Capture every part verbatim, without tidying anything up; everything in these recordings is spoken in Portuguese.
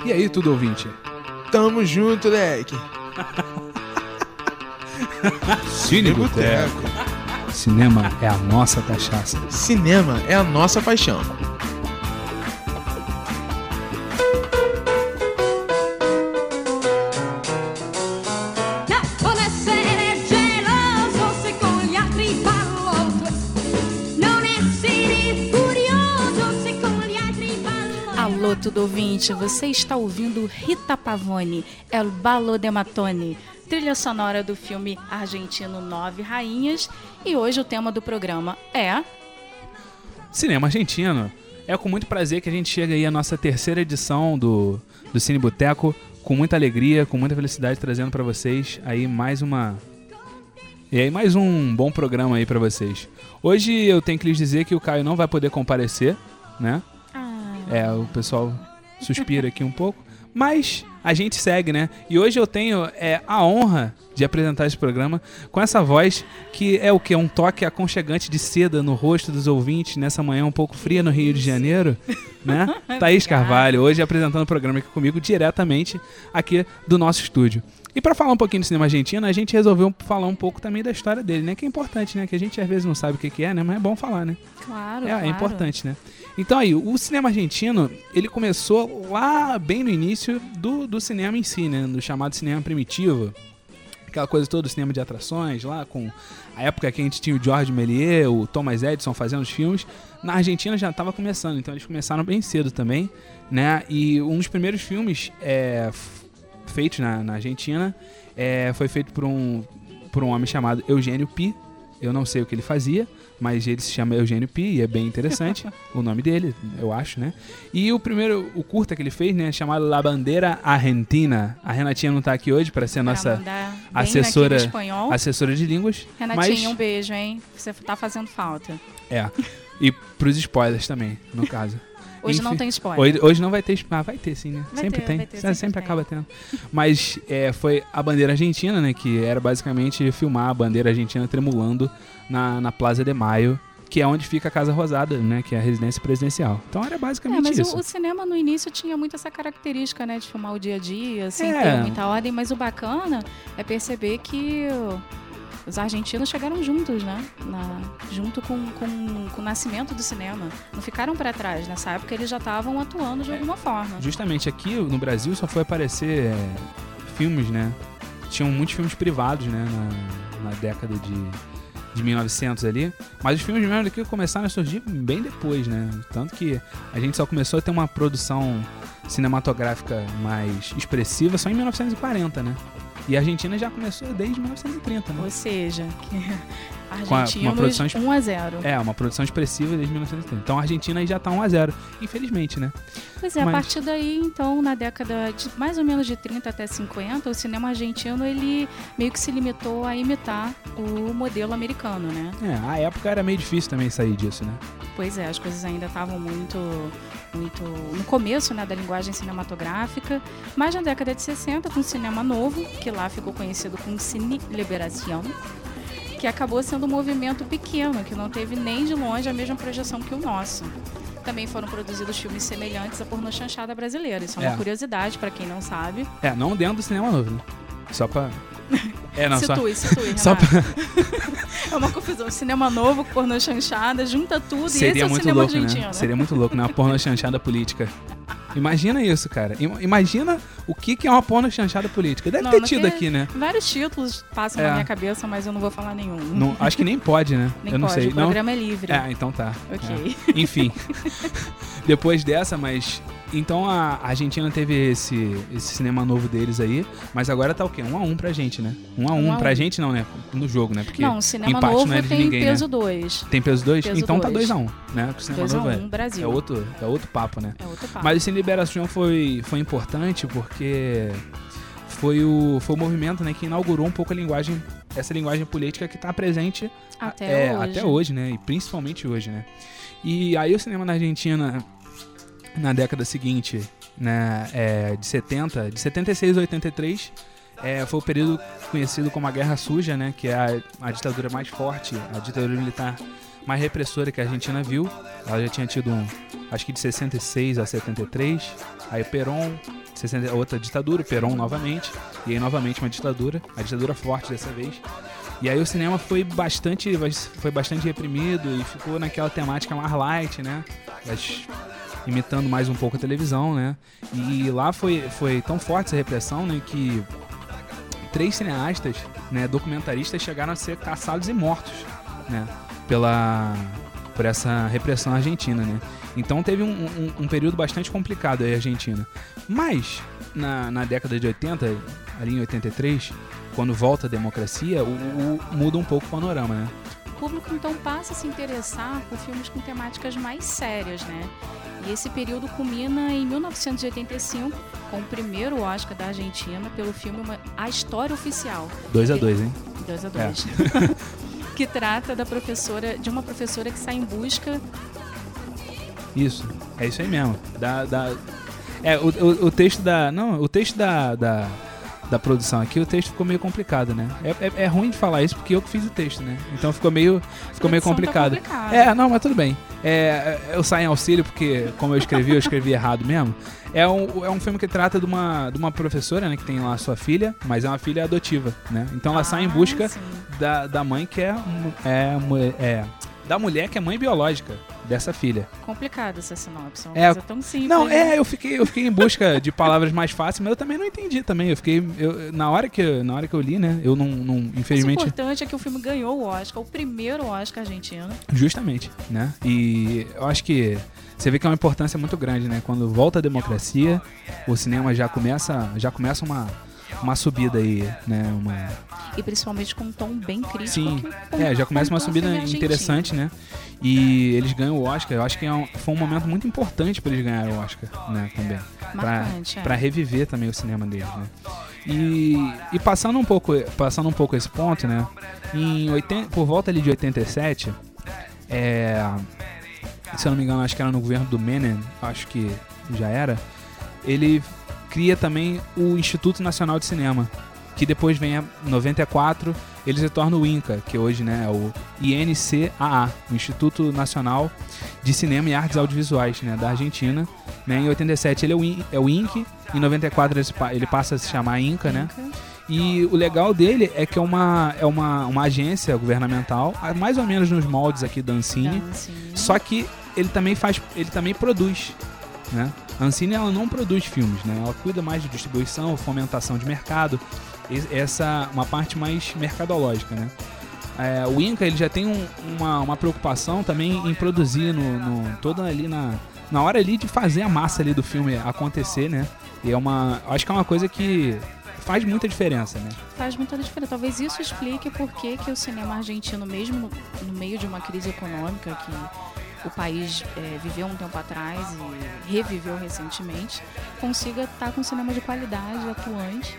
E aí, tudo ouvinte? Tamo junto, leque. Cine Boteco. Cinema é a nossa cachaça. Cinema é a nossa paixão. Alô, tudo ouvinte, você está ouvindo Rita Pavone, El Ballo de Matone, trilha sonora do filme argentino Nove Rainhas, e hoje o tema do programa é... Cinema argentino. É com muito prazer que a gente chega aí à nossa terceira edição do, do Cine Boteco, com muita alegria, com muita felicidade, trazendo para vocês aí mais uma... E aí mais um bom programa aí para vocês. Hoje eu tenho que lhes dizer que o Caio não vai poder comparecer, né? É, o pessoal suspira aqui um pouco, mas a gente segue, né? E hoje eu tenho é, a honra de apresentar esse programa com essa voz que é o quê? Um toque aconchegante de seda no rosto dos ouvintes nessa manhã um pouco fria no Rio de Janeiro, né? Thaís Carvalho, hoje apresentando o programa aqui comigo diretamente aqui do nosso estúdio. E para falar um pouquinho do cinema argentino, a gente resolveu falar um pouco também da história dele, né? Que é importante, né? Que a gente às vezes não sabe o que é, né? Mas é bom falar, né? Claro, é, claro. É importante, né? Então aí, o cinema argentino, ele começou lá bem no início do, do cinema em si, né? Do chamado cinema primitivo. Aquela coisa toda do cinema de atrações, lá com a época que a gente tinha o Georges Méliès, o Thomas Edison fazendo os filmes. Na Argentina já estava começando, então eles começaram bem cedo também, né? E um dos primeiros filmes é, feitos na, na Argentina é, foi feito por um, por um homem chamado Eugênio Pi. Eu não sei o que ele fazia, mas ele se chama Eugênio Pi e é bem interessante o nome dele, eu acho, né? E o primeiro, o curta que ele fez, né, chamado La Bandeira Argentina. A Renatinha não tá aqui hoje para ser a nossa assessora, assessora de línguas. Renatinha, mas... um beijo, hein? Você tá fazendo falta. É, e pros spoilers também, no caso. Hoje Enfim, não tem spoiler. Hoje, hoje não vai ter spoiler. Ah, vai ter sim, né? Vai sempre ter, tem. vai ter, sempre sempre acaba tem. tendo. Mas é, foi a bandeira argentina, né? Que era basicamente filmar a bandeira argentina tremulando na, na Plaza de Maio, que é onde fica a Casa Rosada, né? Que é a residência presidencial. Então era basicamente é, mas isso. O, o cinema no início tinha muito essa característica, né? De filmar o dia a dia, sem É. ter muita ordem. Mas o bacana é perceber que os argentinos chegaram juntos, né? Na, junto com, com, com o nascimento do cinema. Não ficaram para trás. Nessa época eles já estavam atuando de alguma forma. Justamente aqui no Brasil só foi aparecer é, filmes, né? Tinham muitos filmes privados, né? Na, na década de, de mil e novecentos ali. Mas os filmes mesmo daqui começaram a surgir bem depois, né? Tanto que a gente só começou a ter uma produção cinematográfica mais expressiva só em mil novecentos e quarenta, né? E a Argentina já começou desde mil novecentos e trinta, né? Ou seja, que Com a- argentinos uma produção um a zero. É, uma produção expressiva desde mil novecentos e trinta. Então a Argentina aí já tá um a zero, infelizmente, né? Pois é, Mas- a partir daí, então, na década de mais ou menos de trinta até cinquenta, o cinema argentino, ele meio que se limitou a imitar o modelo americano, né? É, a época era meio difícil também sair disso, né? Pois é, as coisas ainda estavam muito, muito no começo, né, da linguagem cinematográfica, mas na década de sessenta, com o cinema novo, que lá ficou conhecido como Cine Liberación, que acabou sendo um movimento pequeno, que não teve nem de longe a mesma projeção que o nosso. Também foram produzidos filmes semelhantes à pornochanchada brasileira. Isso é uma É. curiosidade para quem não sabe. É, não dentro do cinema novo, né? Só pra... É, não, só... Situe, situe, Renato. Só pra... É uma confusão. Cinema novo, pornochanchada, junta tudo e esse Seria é o muito cinema louco, argentino. né? Seria muito louco, né? Uma porno chanchada política. Imagina isso, cara. Im- Imagina o que que é uma porno chanchada política. Deve Não, ter não tido tem- aqui, né? Vários títulos passam É. na minha cabeça, mas eu não vou falar nenhum. Não, acho que nem pode, né? Nem Eu não pode, sei. o Não? programa é livre. É, então tá. Ok. É. Enfim. Depois dessa, mas... Então a Argentina teve esse, esse cinema novo deles aí, mas agora tá o quê? Um a um pra gente, né? Um a um, Um a pra um. gente não, né? No jogo, né? Porque Não, o cinema empate novo não é de tem ninguém, peso né? dois. Tem peso dois? Peso Então tá dois. dois a um, né? O cinema dois a novo um, é, Brasil. é, outro, é outro papo, né? É outro papo. Mas o Cine Liberación foi, foi importante porque foi o, foi o movimento, né, que inaugurou um pouco a linguagem, essa linguagem política que está presente Até é, hoje. até hoje, né? E principalmente hoje, né? E aí o cinema na Argentina, na década seguinte, né, é, de setenta, de setenta e seis a oitenta e três, é, foi o período conhecido como a Guerra Suja, né? Que é a, a ditadura mais forte, a ditadura militar mais repressora que a Argentina viu. Ela já tinha tido um, acho que de sessenta e seis a setenta e três, aí Perón, sessenta, outra ditadura, Perón novamente, e aí novamente uma ditadura, a ditadura forte dessa vez. E aí o cinema foi bastante, foi bastante reprimido e ficou naquela temática mais light, né? Mas imitando mais um pouco a televisão, né? E lá foi, foi tão forte essa repressão, né, que três cineastas, né, documentaristas, chegaram a ser caçados e mortos, né, pela, por essa repressão argentina, né? Então teve um, um, um período bastante complicado aí a Argentina. Mas, na, na década de oitenta, ali em oitenta e três, quando volta a democracia, o, o, muda um pouco o panorama, né? O público, então, passa a se interessar por filmes com temáticas mais sérias, né? E esse período culmina em mil novecentos e oitenta e cinco, com o primeiro Oscar da Argentina pelo filme A História Oficial. dois a dois, hein? dois a dois. É. Que trata da professora, de uma professora que sai em busca... Isso, é isso aí mesmo. Da, da... É, o, o, o texto da... Não, o texto da... da... da produção aqui, o texto ficou meio complicado, né? É, é, é ruim de falar isso porque eu que fiz o texto, né? Então ficou meio, ficou meio complicado. Tá é, não, mas tudo bem. É, eu saio em auxílio porque, como eu escrevi, eu escrevi errado mesmo. É um, é um filme que trata de uma, de uma professora, né? Que tem lá a sua filha, mas é uma filha adotiva, né? Então ela ah, sai em busca da, da mãe que é, é, é... da mulher que é mãe biológica dessa filha. Complicado essa sinopse, uma é, coisa tão simples. Não, é, eu fiquei, eu fiquei em busca de palavras mais fáceis, mas eu também não entendi também. Eu fiquei, eu, na, hora que, na hora que eu li, né, eu não, não infelizmente... O importante é que o filme ganhou o Oscar, o primeiro Oscar argentino. Justamente, né, e eu acho que você vê que é uma importância muito grande, né, quando volta a democracia, o cinema já começa, já começa uma... uma subida aí, né? Uma... E principalmente com um tom bem crítico. Sim, que, é, já começa uma subida interessante, né? E eles ganham o Oscar. Eu acho que é um, foi um momento muito importante para eles ganharem o Oscar, né? Também. Marcante, para é. reviver também o cinema deles, né? E, e passando um pouco, passando um pouco esse ponto, né? Em oitenta, por volta ali de oitenta e sete, é, se eu não me engano, acho que era no governo do Menem, acho que já era. Ele cria também o Instituto Nacional de Cinema, que depois vem em noventa e quatro, ele se torna o INCA, que hoje, né, é o I N C A A, o Instituto Nacional de Cinema e Artes Audiovisuais, né, da Argentina. Né, em oitenta e sete ele é o, I, é o I N C, em noventa e quatro ele passa a se chamar INCA, né? E o legal dele é que é uma, é uma, uma agência governamental, mais ou menos nos moldes aqui da Ancine, só que ele também faz, ele também produz, né? A Ancine, ela não produz filmes, né? Ela cuida mais de distribuição, fomentação de mercado, essa uma parte mais mercadológica, né? É, o INCA, ele já tem um, uma, uma preocupação também em produzir no, no, toda ali na, na hora ali de fazer a massa ali do filme acontecer, né? E é uma, acho que é uma coisa que faz muita diferença, né? Faz muita diferença. Talvez isso explique por que que o cinema argentino, mesmo no, no meio de uma crise econômica que o país é, viveu um tempo atrás e reviveu recentemente, consiga estar com cinema de qualidade, atuante.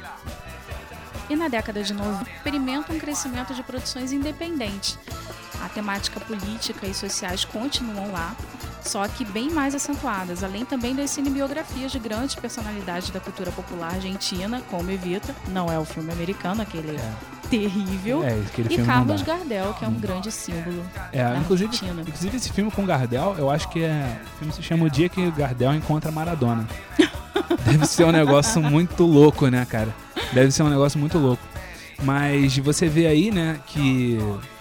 E na década de noventa, experimenta um crescimento de produções independentes. A temática política e sociais continuam lá, só que bem mais acentuadas, além também das cinebiografias de grandes personalidades da cultura popular argentina, como Evita, não é o filme americano, aquele é. terrível, é, e Carlos Gardel, que é um hum. grande símbolo é, da inclusive, Argentina. Inclusive esse filme com Gardel, eu acho que é, o filme se chama O Dia que Gardel Encontra Maradona. Deve ser um negócio muito louco, né, cara? Deve ser um negócio muito louco. Mas você vê aí, né, que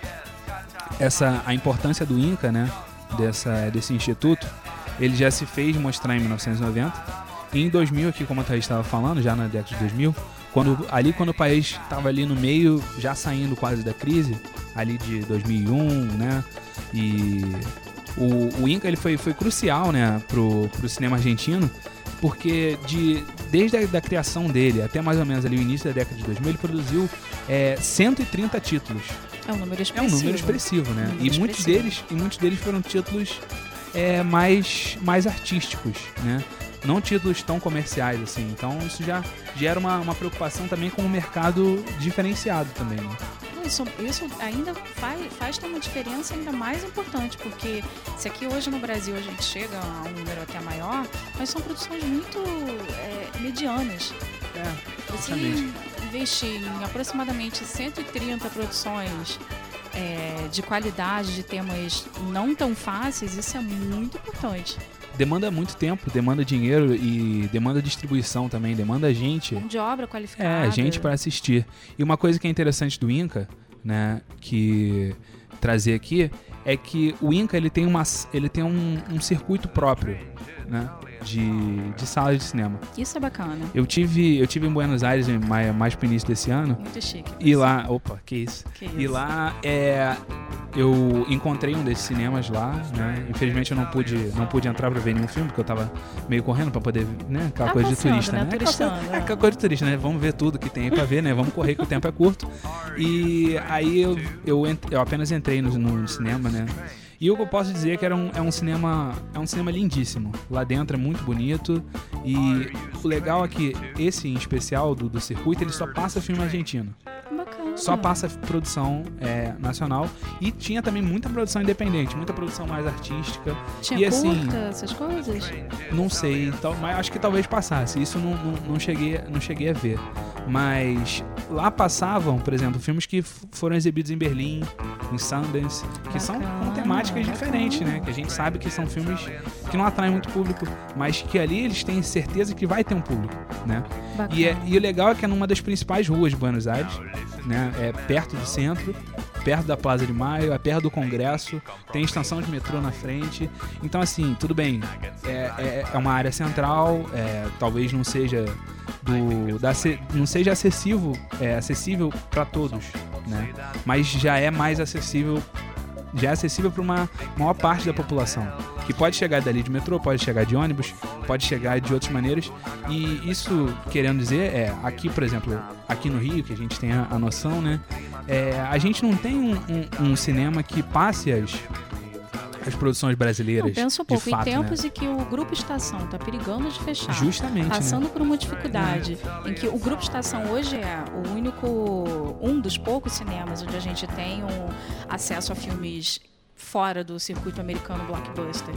essa, a importância do INCA, né, dessa, desse instituto, ele já se fez mostrar em mil novecentos e noventa. E em dois mil, aqui, como a Thaís estava falando, já na década de dois mil, quando, ali quando o país estava ali no meio, já saindo quase da crise, ali de dois mil e um, né, e o, o INCA, ele foi, foi crucial, né, pro, pro cinema argentino, porque de, desde a da criação dele até mais ou menos ali o início da década de dois mil, ele produziu é, cento e trinta títulos. É um número expressivo. É um número expressivo, né? Um número e, expressivo. Muitos deles, e muitos deles foram títulos é, mais, mais artísticos, né? Não títulos tão comerciais, assim. Então isso já gera uma, uma preocupação também com o mercado diferenciado também, né? Isso, isso ainda faz, faz ter uma diferença ainda mais importante, porque se aqui hoje no Brasil a gente chega a um número até maior, mas são produções muito é, medianas. É, Você investir em aproximadamente cento e trinta produções é, de qualidade, de temas não tão fáceis, isso é muito importante. demanda muito tempo, demanda dinheiro e demanda distribuição também, demanda gente. Mão de obra qualificada. É, gente para assistir. E uma coisa que é interessante do Inca, né, que trazer aqui, é que o Inca ele tem, uma, ele tem um, um circuito próprio, né, de, de salas de cinema. Isso é bacana. Eu tive, eu tive em Buenos Aires mais, mais pro início desse ano. Muito chique. E lá, opa, que isso. Que isso. E lá é, eu encontrei um desses cinemas lá, né? Infelizmente eu não pude, não pude entrar pra ver nenhum filme, porque eu tava meio correndo pra poder, né? Aquela Tá coisa de passeando, turista, né? né? Turistando, É aquela, é. é aquela coisa de turista, né? Vamos ver tudo que tem aí pra ver, né? Vamos correr que o tempo é curto. E aí eu, eu, ent- eu apenas entrei no, no cinema, né? E o que eu posso dizer é que era um, é um cinema é um cinema lindíssimo. Lá dentro é muito bonito. E o legal é que esse em especial do, do circuito, ele só passa filme argentino. Bacana. Só passa produção é, nacional. E tinha também muita produção independente, muita produção mais artística. Tinha e assim, curta, essas coisas? não sei, tal, mas acho que talvez passasse. Isso não, não, não, cheguei, não cheguei a ver. Mas lá passavam, por exemplo, filmes que f- foram exibidos em Berlim, em Sundance, que são com Bacana, temáticas diferentes, né? Que a gente sabe que são filmes que não atraem muito público, mas que ali eles têm certeza que vai ter um público, né? Bacana. E, é- e o legal é que é numa das principais ruas de Buenos Aires, né? É perto do centro, perto da Plaza de Maio, é perto do Congresso, tem estação de metrô na frente. Então, assim, tudo bem, é, é, é uma área central, é, talvez não seja do, da, ace- não seja acessível, é, acessível para todos, né? Mas já é mais acessível, já é acessível para uma maior parte da população, que pode chegar dali de metrô, pode chegar de ônibus, pode chegar de outras maneiras. E isso, querendo dizer, é, aqui, por exemplo, aqui no Rio, que a gente tem a, a noção, né? É, a gente não tem um, um- um cinema que passe as, as produções brasileiras. Não, pensa um de pouco, fato, em tempos né? em que o Grupo Estação tá perigando de fechar, Justamente, passando né? por uma dificuldade, em que o Grupo Estação hoje é o único, um dos poucos cinemas onde a gente tem um acesso a filmes fora do circuito americano blockbuster.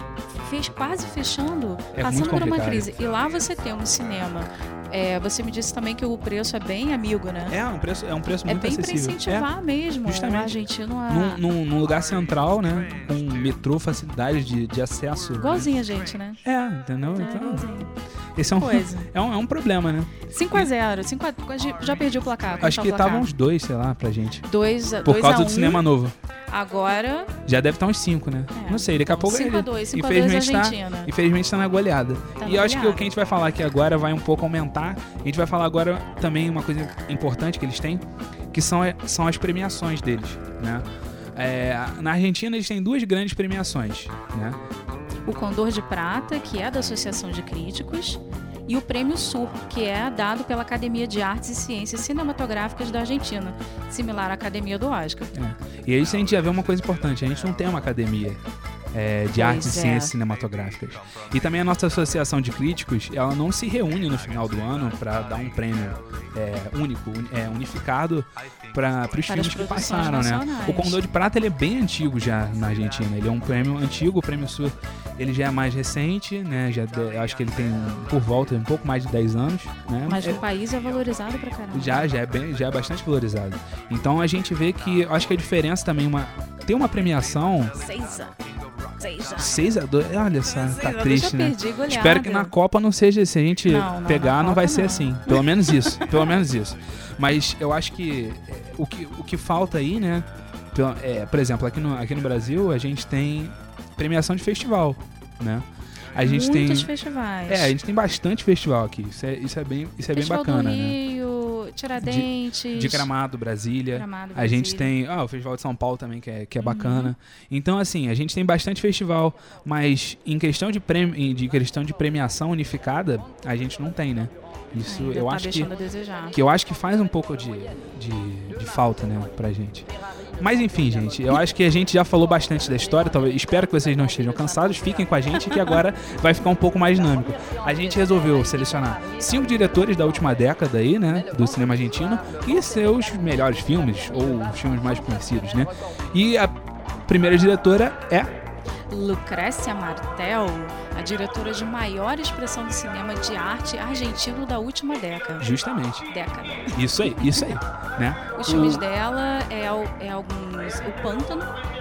Fez quase fechando, É passando muito por uma complicado. crise. E lá você tem um cinema. É, você me disse também que o preço é bem amigo, né? É um preço, é um preço É muito bem para acessível. incentivar mesmo justamente. o argentino a. Num, num- num lugar central, né? Com metrô, facilidade de, de acesso. Igualzinho a gente, né? É, entendeu? É, Então, igualzinho. esse é um, Coisa. é, um, é um problema, né? cinco a zero. cinco a... Já perdi o placar. Como Acho tá o que placar? tava uns dois, sei lá, pra gente. dois a Por dois causa a do um. cinema novo. Agora. Já deve estar uns cinco, né? É, Não sei, daqui a então, pouco cinco ele, a dois, cinco a dois infelizmente, tá, Argentina. infelizmente tá na goleada. Tá e na eu acho que o goleada. que a gente vai falar aqui agora vai um pouco aumentar. A gente vai falar agora também uma coisa importante que eles têm, que são, são as premiações deles, né? É, na Argentina eles têm duas grandes premiações, né? O Condor de Prata, que é da Associação de Críticos, e o Prêmio Sur, que é dado pela Academia de Artes e Ciências Cinematográficas da Argentina, similar à Academia do Oscar. É. E aí a gente já vê uma coisa importante, a gente não tem uma academia é, de Pois artes e é. ciências cinematográficas. E também a nossa associação de críticos, ela não se reúne no final do ano para dar um prêmio é, único, uni- é, unificado para os Para filmes as que produções passaram, né? nacionais. O Condor de Prata ele é bem antigo já na Argentina, ele é um prêmio antigo, o Prêmio Sur ele já é mais recente, né? Já de- eu acho que ele tem um, por volta um pouco mais de dez anos, né? Mas É- no país é valorizado pra caramba. já, já é bem, já é bastante valorizado. Então a gente vê que, eu acho que a diferença também uma tem uma premiação Seis a Seis a seis a dois, olha só, Seis a tá dois, triste, já né? perdi, goleada. Espero que na Copa não seja, se a gente Não, não, pegar na não vai Copa ser não. assim. Pelo menos isso, pelo menos isso. Mas eu acho que é, o que, o que falta aí, né? pelo- é, por exemplo, aqui no, aqui no Brasil a gente tem premiação de festival, né? A gente Muitos tem festivais. é, a gente tem bastante festival aqui. Isso é, isso é bem, isso é bem Festival bacana, do né? Rio, Tiradentes. De Gramado, Brasília. Gramado, A gente Brasília. tem ah, o Festival de São Paulo também, que é, que é Uhum. bacana. Então, assim, a gente tem bastante festival, mas em questão de, prêmio, em- de questão de premiação unificada, a gente não tem, né? Isso Ainda eu tá acho que, deixando a desejar. que eu acho que faz um pouco de, de, de falta, né, pra gente. Mas enfim, gente, eu acho que a gente já falou bastante da história, talvez, espero que vocês não estejam cansados, fiquem com a gente que agora vai ficar um pouco mais dinâmico. A gente resolveu selecionar cinco diretores da última década aí, né, do cinema argentino e seus melhores filmes, ou os filmes mais conhecidos, né. E a primeira diretora é Lucrécia Martel, a diretora de maior expressão do cinema de arte argentino da última década. justamente, Década. isso aí, isso aí, né. Os O- filmes dela é, al- é alguns... O Pântano,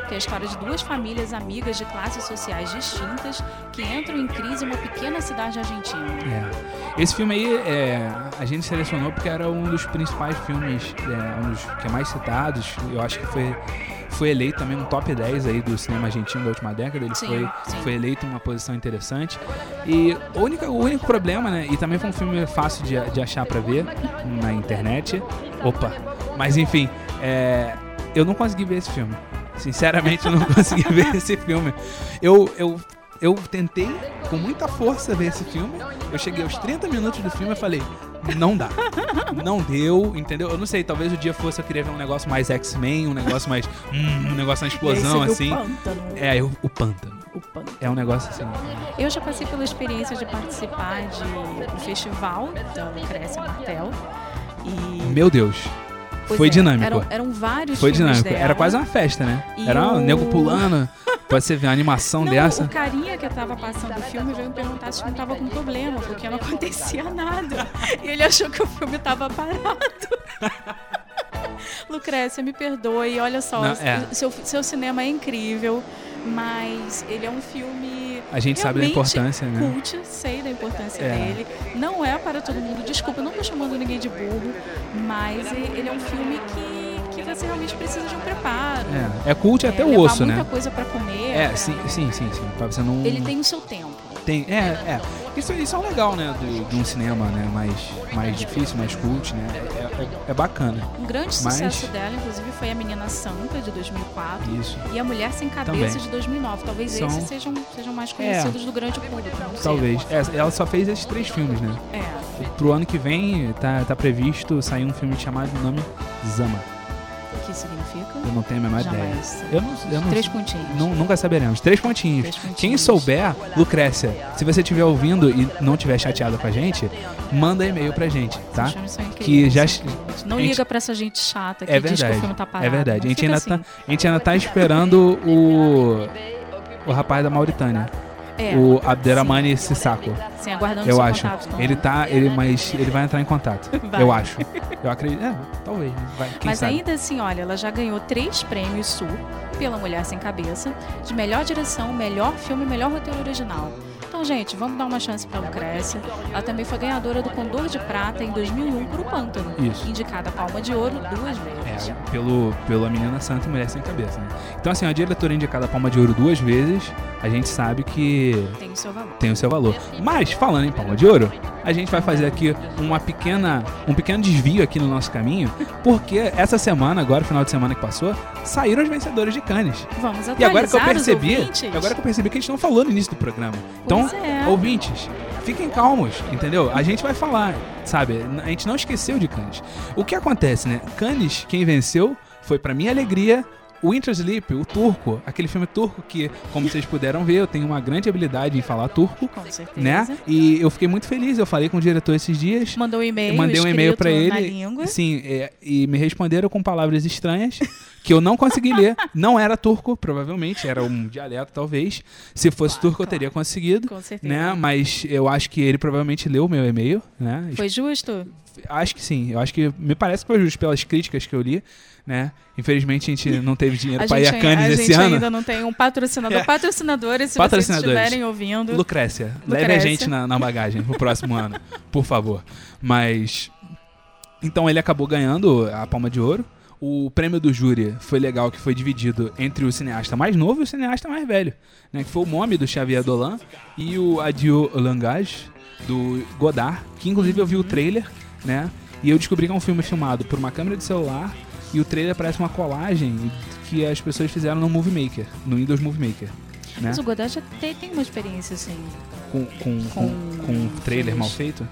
que é a história de duas famílias amigas de classes sociais distintas que entram em crise em uma pequena cidade argentina. É. Esse filme aí, é, a gente selecionou porque era um dos principais filmes, é, um dos que é mais citados. Eu acho que foi, foi eleito também no top dez aí do cinema argentino da última década. Ele Sim, foi, sim. foi eleito em uma posição interessante. E o único, o único problema, né? E também foi um filme fácil de, de achar pra ver na internet. Opa! Mas enfim, é, eu não consegui ver esse filme. Sinceramente, eu não consegui ver esse filme. Eu, eu, eu tentei com muita força ver esse filme. Eu cheguei aos trinta minutos do filme e falei, não dá. Não deu, entendeu? Eu não sei, talvez o dia fosse eu queria ver um negócio mais X-Men, um negócio mais... Hum, um negócio na explosão, assim. O pântano. É, eu, o pântano. O pântano. É um negócio assim. Eu já passei pela experiência de participar de um festival da Lucrécia Martel. E... Meu Deus. Pois Foi é, dinâmico. Eram, eram vários Foi filmes dinâmico. dela. Era quase uma festa, né? E Era um o- nego pulando. Pra você ver uma animação Não, dessa. o carinha que tava passando o filme veio me perguntar se não tava com problema, porque não acontecia nada. E ele achou que o filme tava parado. Lucrécia, me perdoe, olha só, Não, é. seu, seu cinema é incrível, mas ele é um filme A gente sabe da realmente importância, né? cult, sei da importância É. dele. Não é para todo mundo, desculpa, eu não tô chamando ninguém de burro, mas ele é um filme que, que você realmente precisa de um preparo. É, é cult É, até o levar osso, muita né? coisa pra comer. É, pra- sim, sim, sim, sim. Pra você não... Ele tem o seu tempo. Tem, é, é. Isso, isso é legal, né? Do, de um cinema, né? Mais, mais difícil, mais cult, né? É, é, é bacana. Um grande Mas- sucesso dela, inclusive, foi A Menina Santa, de dois mil e quatro. Isso. E A Mulher Sem Cabeça, Também. de dois mil e nove. Talvez São- esses sejam, sejam mais conhecidos do grande público. Não sei. Talvez. É, ela só fez esses três filmes, né? É. Pro ano que vem, tá, tá previsto sair um filme chamado Nome Zama. O que significa? Eu não tenho a menor ideia. Jamais. Eu não, eu não, Três pontinhos. não- nunca saberemos. Três pontinhos. Três pontinhos. Quem souber, Lucrécia, se você estiver ouvindo e não estiver chateado com a gente, manda e-mail pra gente, tá? Os filmes são Que incríveis, já... gente. Não a gente- liga pra essa gente chata que É diz que o verdade, filme tá parado. é verdade. Não A gente, fica ainda assim. tá, a gente ainda tá esperando o, o rapaz da Mauritânia, É, o Abderrahmane Sissako, sim, aguardando eu seu acho. contato com Ele tá, ele, mas ele vai entrar em contato, Vai. eu acho. Eu acredito, é, talvez, né? Vai, quem Mas sabe. ainda assim, olha, ela já ganhou três prêmios Sul pela Mulher Sem Cabeça, de melhor direção, melhor filme e melhor roteiro original. Então, gente, vamos dar uma chance pra Lucrécia. Ela também foi ganhadora do Condor de Prata em dois mil e um por O Pântano. Isso. Indicada a Palma de Ouro duas vezes. É, pelo, pela Menina Santa e Mulher Sem Cabeça, né? Então, assim, a diretora indicada a Palma de Ouro duas vezes, a gente sabe que Tem o seu valor. tem o seu valor. Mas, falando em Palma de Ouro, a gente vai fazer aqui uma pequena, um pequeno desvio aqui no nosso caminho, porque essa semana, agora, final de semana que passou, saíram os vencedores de Cannes. Vamos atualizar E agora que eu percebi, os ouvintes? agora que eu percebi que a gente não falou no início do programa. Então, Pois é. ouvintes, fiquem calmos, entendeu? A gente vai falar, sabe? A gente não esqueceu de Cannes. O que acontece, né? Cannes, quem venceu foi, pra minha alegria, o Winter Sleep, o turco, aquele filme turco que, como vocês puderam ver, eu tenho uma grande habilidade em falar turco, Com certeza. né? E eu fiquei muito feliz, eu falei com o diretor esses dias. Mandou um e-mail, Eu mandei um e-mail pra escrito ele. na língua. Sim, é, e me responderam com palavras estranhas que eu não consegui ler. Não era turco, provavelmente, era um dialeto, talvez. Se fosse Claro, turco, eu claro. teria conseguido. Com certeza. Né? Mas eu acho que ele provavelmente leu o meu e-mail, né? Foi justo? Acho que sim. Eu acho que me parece que foi justo pelas críticas que eu li, né? Infelizmente a gente não teve dinheiro para ir a gente, Cannes a esse gente ano. ainda não tem um patrocinador. É. Patrocinadores, se Patrocinadores. vocês estiverem ouvindo. Lucrécia, leve a Lucrécia. gente na, na bagagem pro próximo ano, por favor. Mas então ele acabou ganhando a Palma de Ouro. O prêmio do júri foi legal, que foi dividido entre o cineasta mais novo e o cineasta mais velho, né? Que foi o Momi, do Xavier Dolan, e o Adieu Langage, do Godard, que inclusive eu vi o trailer, né? E eu descobri que é um filme filmado por uma câmera de celular, e o trailer parece uma colagem que as pessoas fizeram no Movie Maker, no Windows Movie Maker, né? Mas o Godard já tem, tem uma experiência assim. Com, com, com, Com- com um trailer filmes. mal feito?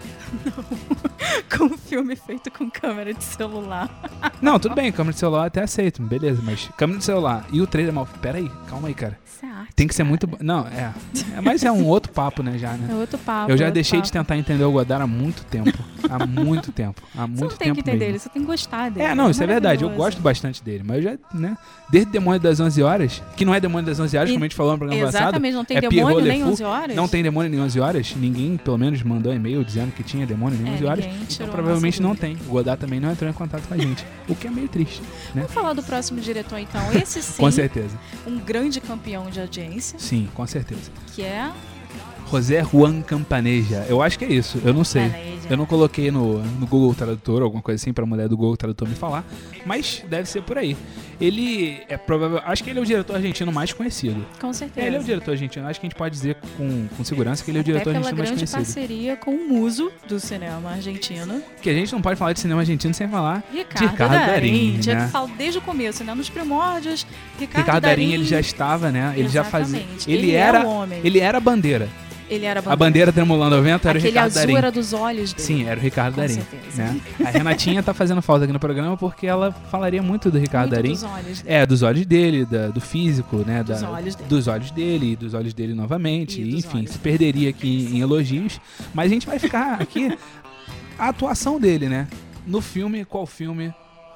Com um filme feito com câmera de celular. Não, tudo bem, câmera de celular até aceito, beleza, mas câmera de celular e o trailer mal feito. Pera aí, calma aí, cara. Isso é arte. arte. Tem que ser cara. muito... bo- Não, é. é. Mas é um outro papo, né, já, né? É outro papo. Eu já outro deixei papo. de tentar entender o Godard há muito tempo. Há muito tempo. Há muito Você não tem tempo que entender mesmo. ele, você tem que gostar dele. É, não, isso é verdade. Eu maravilhoso. gosto bastante dele. Mas eu já, né? Desde Demônio das onze Horas, que não é Demônio das onze Horas, E- como a gente falou no programa passado. Exatamente, não tem é demônio Pierrot nem Le Fou. onze horas. Não tem Demônio nem onze Horas. Ninguém, pelo menos, mandou e-mail dizendo que tinha Demônio nem É, onze Horas. ninguém Então tirou a provavelmente nossa não dúvida. tem. O Godard também não entrou em contato com a gente. O que é meio triste, né? Vamos falar do próximo diretor, então. Esse sim, Com certeza. um grande campeão de audiência, Sim, com certeza. que é... José Juan Campaneja. Eu acho que é isso. Eu não sei. Campaneja. Eu não coloquei no, no Google Tradutor, alguma coisa assim, pra mulher do Google Tradutor me falar. Mas deve ser por aí. Ele é provável. Acho que ele é o diretor argentino mais conhecido. Com certeza. Ele é o diretor argentino. Acho que a gente pode dizer com, com segurança que ele é o diretor Até pela argentino mais grande conhecido. parceria com o muso do cinema argentino, Porque a gente não pode falar de cinema argentino sem falar Ricardo, Ricardo Darín. Darín, Tinha né? que falar desde o começo, né? Nos primórdios, Ricardo, Ricardo Darín. Ele já estava, né? Ele já fazia. Exatamente. Ele, Ele é era. o homem. Ele era a bandeira. Ele era A bandeira tremulando ao vento era o Aquele Ricardo azul Darín. era dos olhos dele. Sim, era o Ricardo Com Darín. certeza. Né? A Renatinha tá fazendo falta aqui no programa porque ela falaria muito do Ricardo Muito Darín. dos olhos dele. É, dos olhos dele, da- do físico, né? Dos da- olhos dele. Dos olhos dele, e dos olhos dele novamente. E dos Enfim, olhos se dele. perderia aqui em elogios. Mas a gente vai ficar aqui a atuação dele, né? No filme, qual filme?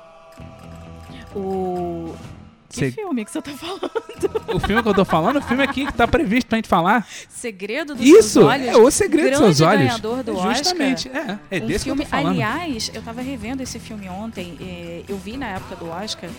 O... Que Cê- filme que você tá falando? O filme que eu tô falando, o filme aqui que tá previsto pra gente falar. Segredo dos Isso! Seus Olhos. É o Segredo dos Seus grande Olhos. ganhador do Oscar. Justamente, é. É um desse filme, que eu tô falando. aliás, eu tava revendo esse filme ontem, eh, eu vi na época do Oscar,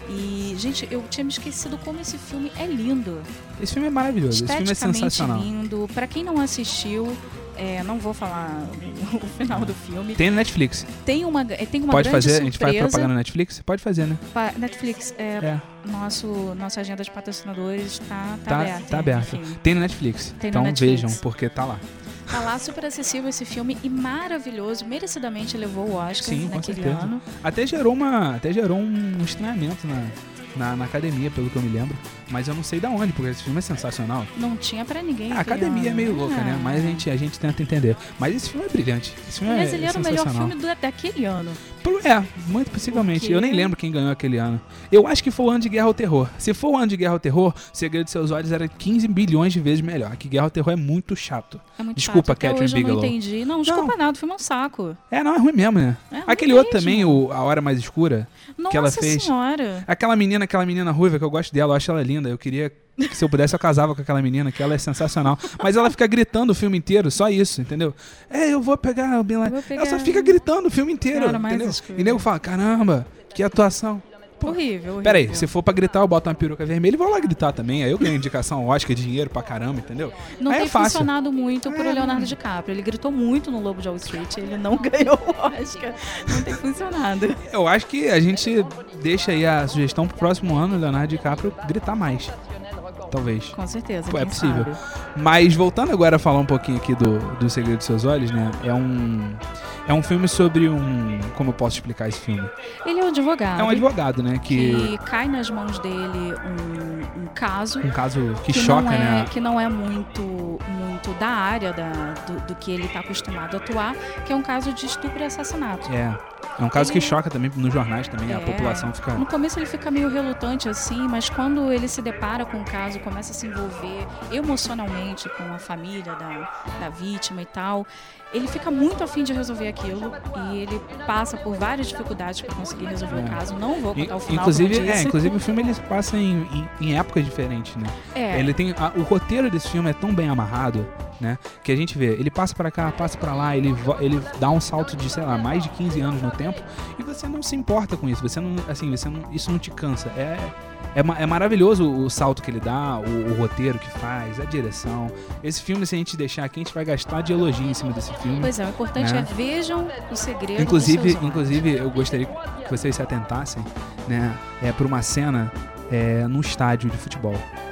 e, gente, eu tinha me esquecido como esse filme é lindo. Esse filme é maravilhoso, esse filme é Esteticamente sensacional. lindo. Pra quem não assistiu, eh, não vou falar o final do filme. Tem no Netflix. Tem uma, eh, tem uma Pode grande fazer? A gente faz surpresa. propaganda no Netflix? Pode fazer, né? Pa- Netflix, é, É. Nosso, nossa agenda de patrocinadores tá, tá, Tá, aberta. tá aberto. enfim. Tem no Netflix. Tem no então Netflix. vejam, porque tá lá. Tá lá, super acessível esse filme e maravilhoso, merecidamente levou o Oscar Sim, com naquele certeza. ano. Até gerou, uma, até gerou um estranhamento na, na, na academia, pelo que eu me lembro. Mas eu não sei da onde, porque esse filme é sensacional. Não tinha pra ninguém. A aquele academia é ano. meio louca, Ah. né? Mas a gente, a gente tenta entender. Mas esse filme é brilhante. Esse filme Mas é, ele é era o melhor sensacional. filme do, daquele ano. Pro- É, muito possivelmente. Porque- Eu nem lembro quem ganhou aquele ano. Eu acho que foi o ano de Guerra ao Terror. Se for o ano de Guerra ao Terror, O Segredo de Seus Olhos era quinze bilhões de vezes melhor. Que Guerra ao Terror é muito chato. É muito Desculpa, chato. Até Catherine hoje eu não Bigelow. entendi. Não, desculpa nada, o filme é um saco. É, não, é ruim mesmo, né? É ruim Aquele outro mesmo. também, o A Hora Mais Escura. Nossa ela fez- senhora. Aquela menina, aquela menina ruiva, que eu gosto dela, eu acho ela linda. Eu queria que se eu pudesse eu casava com aquela menina, que ela é sensacional. Mas ela fica gritando o filme inteiro, só isso, entendeu? É, eu vou pegar o Bin Laden. Vou pegar- Ela só fica gritando o filme inteiro, Cara, mais entendeu? escuro. E o nego fala, caramba, que atuação. Pô, Horrível, horrível. Pera aí, se for pra gritar, eu boto uma peruca vermelha e vou lá gritar também. Aí eu ganho indicação Oscar, dinheiro pra caramba, entendeu? Não aí tem é fácil. funcionado muito pro É, Leonardo DiCaprio. Ele gritou muito no Lobo de Wall Street, ele não ganhou o Oscar. Não tem funcionado. Eu acho que a gente deixa aí a sugestão pro próximo ano, o Leonardo DiCaprio gritar mais. Talvez. Com certeza, Pô, é quem possível. sabe. Mas voltando agora a falar um pouquinho aqui do, do Segredo dos Seus Olhos, né? É um, é um filme sobre um... Como eu posso explicar esse filme? Ele é um advogado. É um advogado, né? Que... que cai nas mãos dele um, um caso Um caso que, que choca, não é, né? que não é muito, muito da área da, do, do que ele está acostumado a atuar, que é um caso de estupro e assassinato. É. É um caso Ele- que choca também nos jornais também. A É. população fica... No começo ele fica meio relutante assim, mas quando ele se depara com o caso, começa a se envolver emocionalmente com a família da, da vítima e tal, ele fica muito afim de resolver aquilo e ele passa por várias dificuldades para conseguir resolver É. o caso. Não vou I- contar o final, Inclusive, como eu é, disse. inclusive o filme ele se passa em, em, em épocas diferentes, né? É. Ele tem a- o roteiro desse filme é tão bem amarrado, né? Que a gente vê, ele passa pra cá, passa pra lá, ele vo- ele dá um salto de, sei lá, mais de quinze anos no tempo e você não se importa com isso. Você não, assim, você não, isso não te cansa. É é, ma- é maravilhoso o salto que ele dá, o, o roteiro que faz, a direção. Esse filme, se a gente deixar aqui, a gente vai gastar de elogio em cima desse filme. Pois é, o importante Né? é vejam o segredo Inclusive, dos seus olhos. inclusive, eu gostaria que vocês se atentassem, né, é, por uma cena é, num estádio de futebol.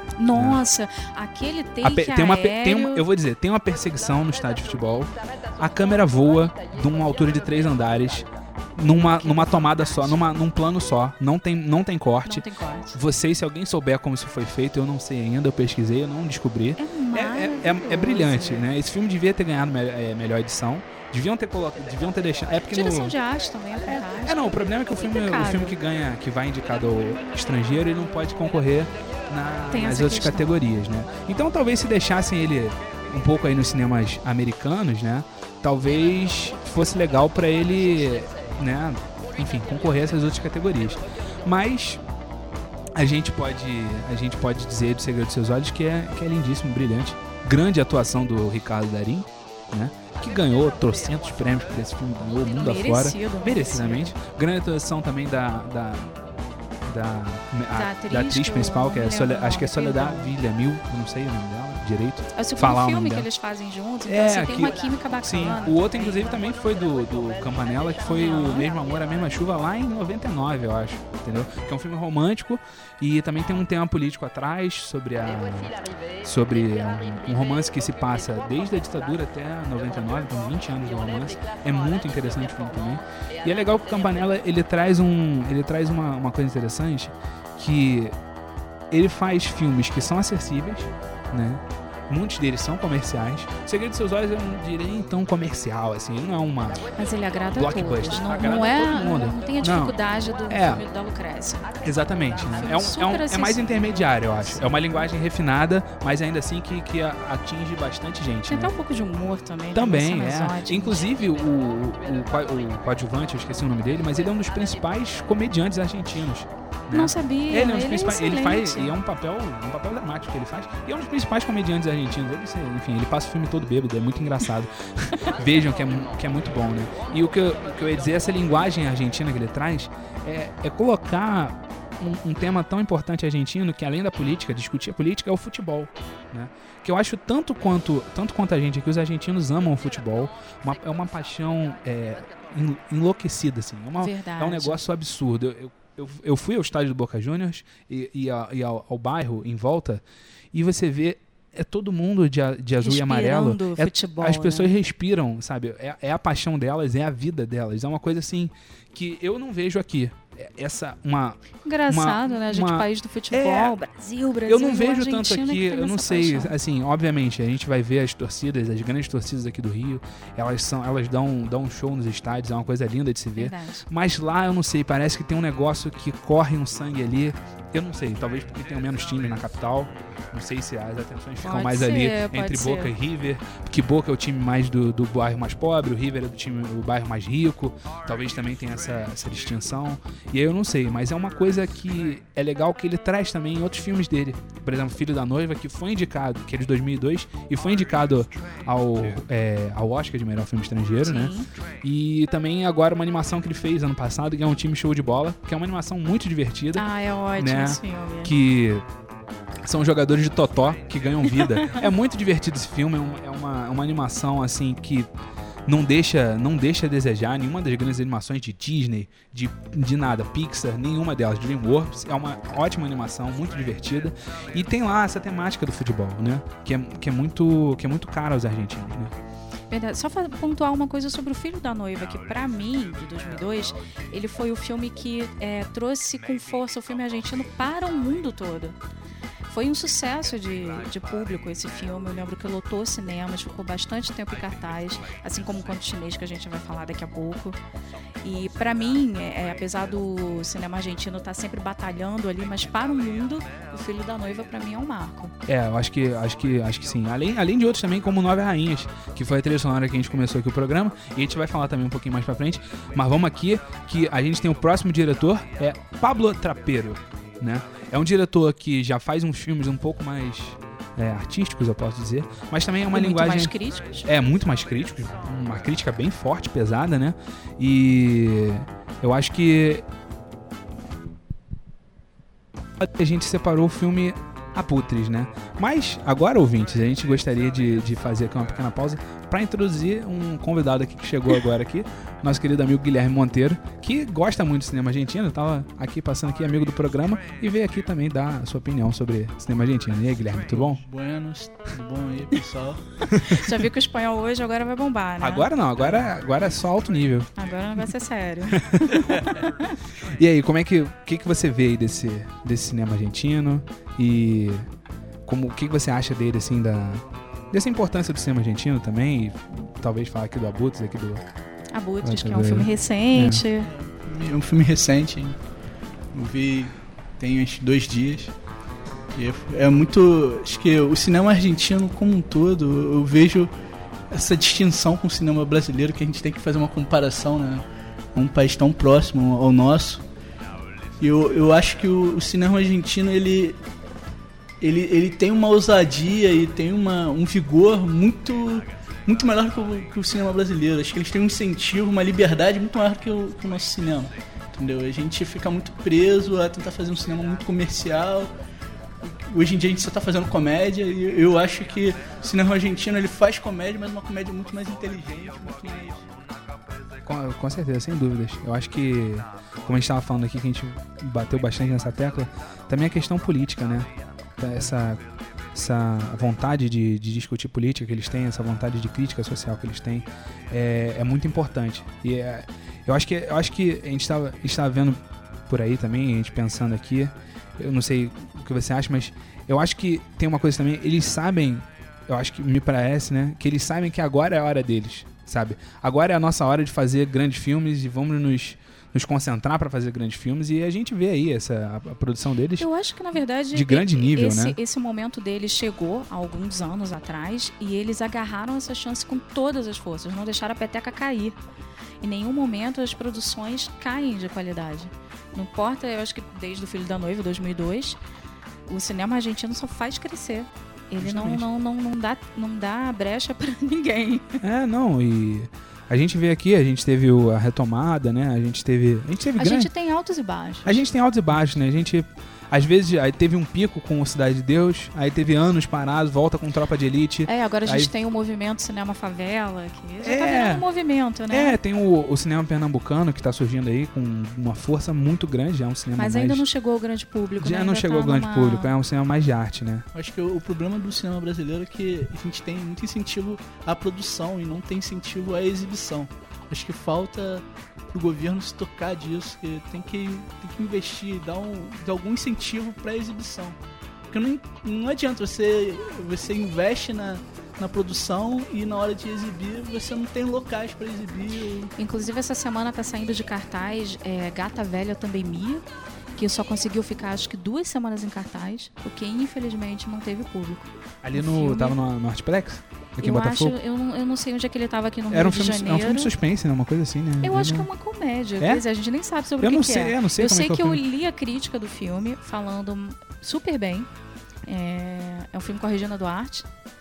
Nossa, aquele A pe- take tem uma, pe- aéreo... tem uma- eu vou dizer, tem uma perseguição no estádio de futebol. A câmera voa de uma altura de três andares, numa, numa tomada só, numa, num plano só. Não tem, não tem corte. Não tem corte. Vocês, se alguém souber como isso foi feito, eu não sei ainda, eu pesquisei, eu não descobri. É é, é, é brilhante, né? Esse filme devia ter ganhado me, é, melhor edição. Deviam ter colocado, deviam ter deixado. É porque Direção no... de arte também é fantástica. É, não, o problema é que o filme, o filme que ganha, que vai indicado ao estrangeiro, ele não pode concorrer na, nas outras questão. categorias, né? Então talvez se deixassem ele um pouco aí nos cinemas americanos, né? Talvez fosse legal pra ele, né? Enfim, concorrer a essas outras categorias. Mas a gente pode, a gente pode dizer do Segredo dos Seus Olhos que é, que é lindíssimo, brilhante. Grande atuação do Ricardo Darín, né? Que ganhou trocentos prêmios por esse filme, ganhou o mundo Merecido, afora. merecido. Merecidamente. Grande atuação também da, da, da, a, Da atriz, da atriz que principal, eu que é não Sole, lembro acho que é o nome, Soledad perdão. Villamil, eu não sei o nome dela direito. É o segundo falar o filme nome que dela. eles fazem juntos, então É, assim, tem aqui- uma química bacana. Sim, o outro inclusive também foi do, do Campanella, que foi o Mesmo Amor, a Mesma Chuva, lá em noventa e nove, eu acho, entendeu? Que é um filme romântico e também tem um tema político atrás sobre a sobre um, um romance que se passa desde a ditadura até noventa e nove, então vinte anos de romance. É muito interessante o filme também. E é legal que o Campanella, ele traz um ele traz uma, uma coisa interessante, que ele faz filmes que são acessíveis, né? Muitos deles são comerciais. O Segredo dos Seus Olhos eu não diria nem tão comercial, assim. Ele não é uma... Mas ele agrada a Blockbuster. todos. Não, Agrada não a é, todo mundo. não tem a Não. dificuldade do É. filme da Lucrécia. Exatamente, né? Filme É, um, é, um, super é mais acessível. intermediário, eu acho. É uma linguagem refinada, mas ainda assim que, que a- atinge bastante gente, Tem né? até um pouco de humor também. Também, tem umas cenas é. ótimas. Inclusive, o, o, o, co- o coadjuvante, eu esqueci o nome dele, mas ele é um dos principais comediantes argentinos. Né? Não sabia. Ele é um dos principais. Ele faz. excelente. E é um papel, um papel dramático que ele faz. E é um dos principais comediantes argentinos. Ele, se- enfim, ele passa o filme todo bêbado, é muito engraçado. Vejam que é, mu- que é muito bom, né? E o que, eu, o que eu ia dizer, essa linguagem argentina que ele traz, é, é colocar um, um tema tão importante argentino, que além da política, discutir a política, é o futebol, né? Que eu acho tanto quanto, tanto quanto a gente aqui, os argentinos amam o futebol. Uma- é uma paixão é, en- enlouquecida, assim. É, uma, Verdade. é um negócio absurdo. Eu, eu, eu, eu fui ao estádio do Boca Juniors e, e, a- e ao, ao bairro em volta, e você vê, é todo mundo de, a- de azul e amarelo. Respirando É- futebol, as pessoas né? respiram, sabe? É, é a paixão delas, é a vida delas. É uma coisa assim que eu não vejo aqui. É- Essa, uma, Engraçado, uma- né? A gente, uma- país do futebol, É. Brasil, Brasil. eu não vejo Argentina tanto que aqui, tem eu não essa sei, paixão. assim, obviamente, a gente vai ver as torcidas, as grandes torcidas aqui do Rio, elas são, elas dão, dão um show nos estádios, é uma coisa linda de se ver. Verdade. Mas lá, eu não sei, parece que tem um negócio que corre um sangue ali. Eu não sei, talvez porque tem menos time na capital. Não sei se as atenções ficam Pode mais ser, ali pode entre ser. Boca e River. Porque Boca é o time mais do, do bairro mais pobre, o River é do time do bairro mais rico. Talvez também tenha essa, essa distinção. E aí eu não sei, mas é uma coisa que é legal que ele traz também em outros filmes dele. Por exemplo, Filho da Noiva, que foi indicado, que é de dois mil e dois, e foi indicado ao, é, ao Oscar de melhor filme estrangeiro, né? Sim. E também agora uma animação que ele fez ano passado, que é um time show de bola, que é uma animação muito divertida, Ah, é ótimo Né? esse filme. que são jogadores de totó que ganham vida. É muito divertido esse filme, é, um- é uma, uma animação assim que não deixa, não deixa a desejar. Nenhuma das grandes animações de Disney, de, de nada, Pixar, nenhuma delas, DreamWorks, é uma ótima animação, muito divertida. E tem lá essa temática do futebol, né? Que é, que é, muito, que é muito cara aos argentinos, né? Verdade. Só pra pontuar uma coisa sobre o Filho da Noiva, que pra mim, de dois mil e dois, ele foi o filme que é, trouxe com força o filme argentino para o mundo todo. Foi um sucesso de, de público esse filme. Eu lembro que lotou cinemas, ficou bastante tempo em cartaz, assim como o Conto Chinês, que a gente vai falar daqui a pouco. E pra mim, é, apesar do cinema argentino estar sempre batalhando ali, mas para o mundo, o Filho da Noiva pra mim é um marco. É, eu acho que, acho que, acho que sim. Além, além de outros também, como Nove Rainhas, que foi a trilha sonora que a gente começou aqui o programa, e a gente vai falar também um pouquinho mais pra frente. Mas vamos aqui, que a gente tem o próximo diretor, é Pablo Trapero, né? É um diretor que já faz uns filmes um pouco mais é, artísticos, eu posso dizer, mas também é uma E muito linguagem... mais críticos. É, muito mais críticos, uma crítica bem forte, pesada, né? E eu acho que a gente separou o filme Aputres, né? Mas agora, ouvintes, a gente gostaria de, de fazer aqui uma pequena pausa para introduzir um convidado aqui que chegou agora aqui, nosso querido amigo Guilherme Monteiro, que gosta muito de cinema argentino, tava aqui passando aqui, amigo do programa, e veio aqui também dar a sua opinião sobre cinema argentino. E aí, Guilherme, tudo bom? Buenos, tudo bom aí, pessoal? Já viu que o espanhol hoje agora vai bombar, né? Agora não, agora, agora é só alto nível. Agora o negócio é sério. E aí, como é que, o que, que você vê aí desse, desse cinema argentino? E como, o que você acha dele, assim, da, dessa importância do cinema argentino também, e talvez falar aqui do Abutres, aqui do... Abutres, que é um filme recente. É, é um filme recente, hein? Eu vi tem uns dois dias. E é, é muito... Acho que o cinema argentino como um todo, eu vejo essa distinção com o cinema brasileiro, que a gente tem que fazer uma comparação, né? Um país tão próximo ao nosso. E eu, eu acho que o, o cinema argentino, ele, ele, ele tem uma ousadia e tem uma, um vigor muito, muito melhor que o, que o cinema brasileiro. Acho que eles têm um incentivo, uma liberdade muito maior que o, que o nosso cinema. Entendeu? A gente fica muito preso a tentar fazer um cinema muito comercial. Hoje em dia a gente só está fazendo comédia, e eu acho que o cinema argentino, ele faz comédia, mas uma comédia muito mais inteligente, muito mais... Com, com certeza, sem dúvidas. Eu acho que, como a gente estava falando aqui, que a gente bateu bastante nessa tecla, também a questão política, né? Essa, essa vontade de, de discutir política que eles têm, essa vontade de crítica social que eles têm, é, é muito importante. E é, eu acho que, eu acho que a gente estava vendo por aí também, a gente pensando aqui, eu não sei o que você acha, mas eu acho que tem uma coisa também, eles sabem, eu acho que me parece, né, que eles sabem que agora é a hora deles, sabe? Agora é a nossa hora de fazer grandes filmes e vamos nos, nos concentrar para fazer grandes filmes, e a gente vê aí essa, a, a produção deles. Eu acho que, na verdade, de grande nível, esse, né? esse momento deles chegou há alguns anos atrás e eles agarraram essa chance com todas as forças, não deixaram a peteca cair. Em nenhum momento as produções caem de qualidade. Não importa, eu acho que desde o Filho da Noiva, dois mil e dois, o cinema argentino só faz crescer. Ele não, não, não, não, dá, não dá brecha pra ninguém. É, não, e a gente vê aqui, a gente teve o, a retomada, né? A gente teve. A gente teve A grande... gente tem altos e baixos. A gente tem altos e baixos, né? A gente. Às vezes aí teve um pico com o Cidade de Deus, aí teve anos parados, volta com Tropa de Elite. É, agora a gente aí... tem o movimento Cinema Favela, que já é, tá virando um movimento, né? É, tem o, o cinema pernambucano que tá surgindo aí com uma força muito grande, é um cinema Mas mais... ainda não chegou ao grande público, Já né? não Ainda chegou tá ao grande numa... público, é um cinema mais de arte, né? Acho que o, o problema do cinema brasileiro é que a gente tem muito incentivo à produção e não tem incentivo à exibição. Acho que falta pro governo se tocar disso, que tem que, tem que investir, dar, um, dar algum incentivo para a exibição. Porque não, não adianta, você, você investe na, na produção e na hora de exibir você não tem locais para exibir. Inclusive essa semana tá saindo de cartaz é, Gata Velha Pandemia, que só conseguiu ficar acho que duas semanas em cartaz, porque infelizmente não teve público. Ali O no... filme- tava no, no Artplex? Aqui eu em Botafogo? acho, eu não, eu não sei onde é que ele tava aqui no Era um Rio de filme, é um Janeiro. filme de suspense, né? Uma coisa assim, né? Eu acho que é não- uma comédia, É? quer dizer, a gente nem sabe sobre Eu o que, não que sei, é. eu não sei Eu como é sei que é que o eu filme. li a crítica do filme falando super bem. É, é um filme com a Regina Duarte.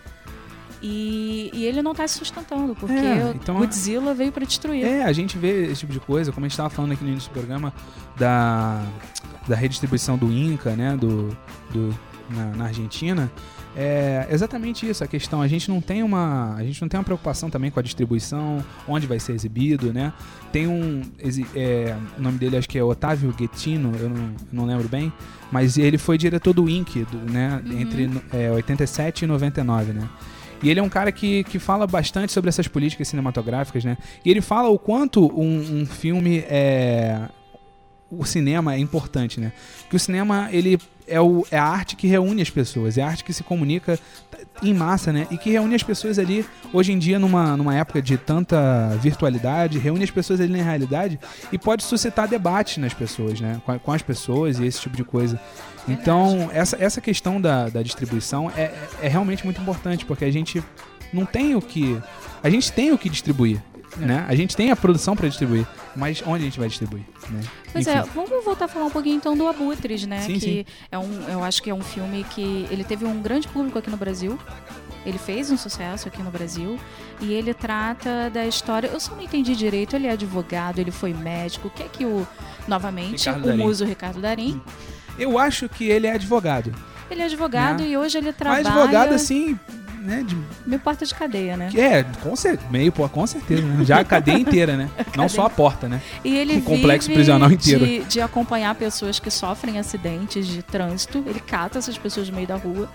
E, e ele não tá se sustentando, porque É, o então- Godzilla veio pra destruir. É, a gente vê esse tipo de coisa, como a gente tava falando aqui no início do programa, da, da redistribuição do Inca, né, do, do, na, na Argentina. É exatamente isso, a questão, a gente não tem uma, a gente não tem uma preocupação também com a distribuição, onde vai ser exibido, né? Tem um, exi- é, o nome dele acho que é Otávio Guettino, eu não, não lembro bem, mas ele foi diretor do I N C, do, né, Uhum. entre é, oitenta e sete e noventa e nove, né? E ele é um cara que, que fala bastante sobre essas políticas cinematográficas, né? E ele fala o quanto um, um filme é... O cinema é importante, né? Que o cinema, ele é, o, é a arte que reúne as pessoas, é a arte que se comunica em massa, né? E que reúne as pessoas ali, hoje em dia, numa, numa época de tanta virtualidade, reúne as pessoas ali na realidade e pode suscitar debate nas pessoas, né? Com, com as pessoas e esse tipo de coisa. Então, essa, essa questão da, da distribuição é, é realmente muito importante, porque a gente não tem o que... A gente tem o que distribuir, né? A gente tem a produção para distribuir, mas onde a gente vai distribuir, né? Pois Enfim. é, vamos voltar a falar um pouquinho então do Abutres, né? Sim, que sim. é um, eu acho que é um filme que ele teve um grande público aqui no Brasil. Ele fez um sucesso aqui no Brasil e ele trata da história. Eu só não entendi direito. Ele é advogado, ele foi médico. O que é que o novamente Ricardo o Darín. muso Ricardo Darín? Eu acho que ele é advogado. Ele é advogado Né? e hoje ele Mas trabalha advogado, assim, né? De, meio porta de cadeia, né? é, com certeza, meio, pô, com certeza, né? Já a cadeia inteira, né? Não só a porta, né? E ele Um complexo vive prisional inteiro. De, de acompanhar pessoas que sofrem acidentes de trânsito. Ele cata essas pessoas no meio da rua.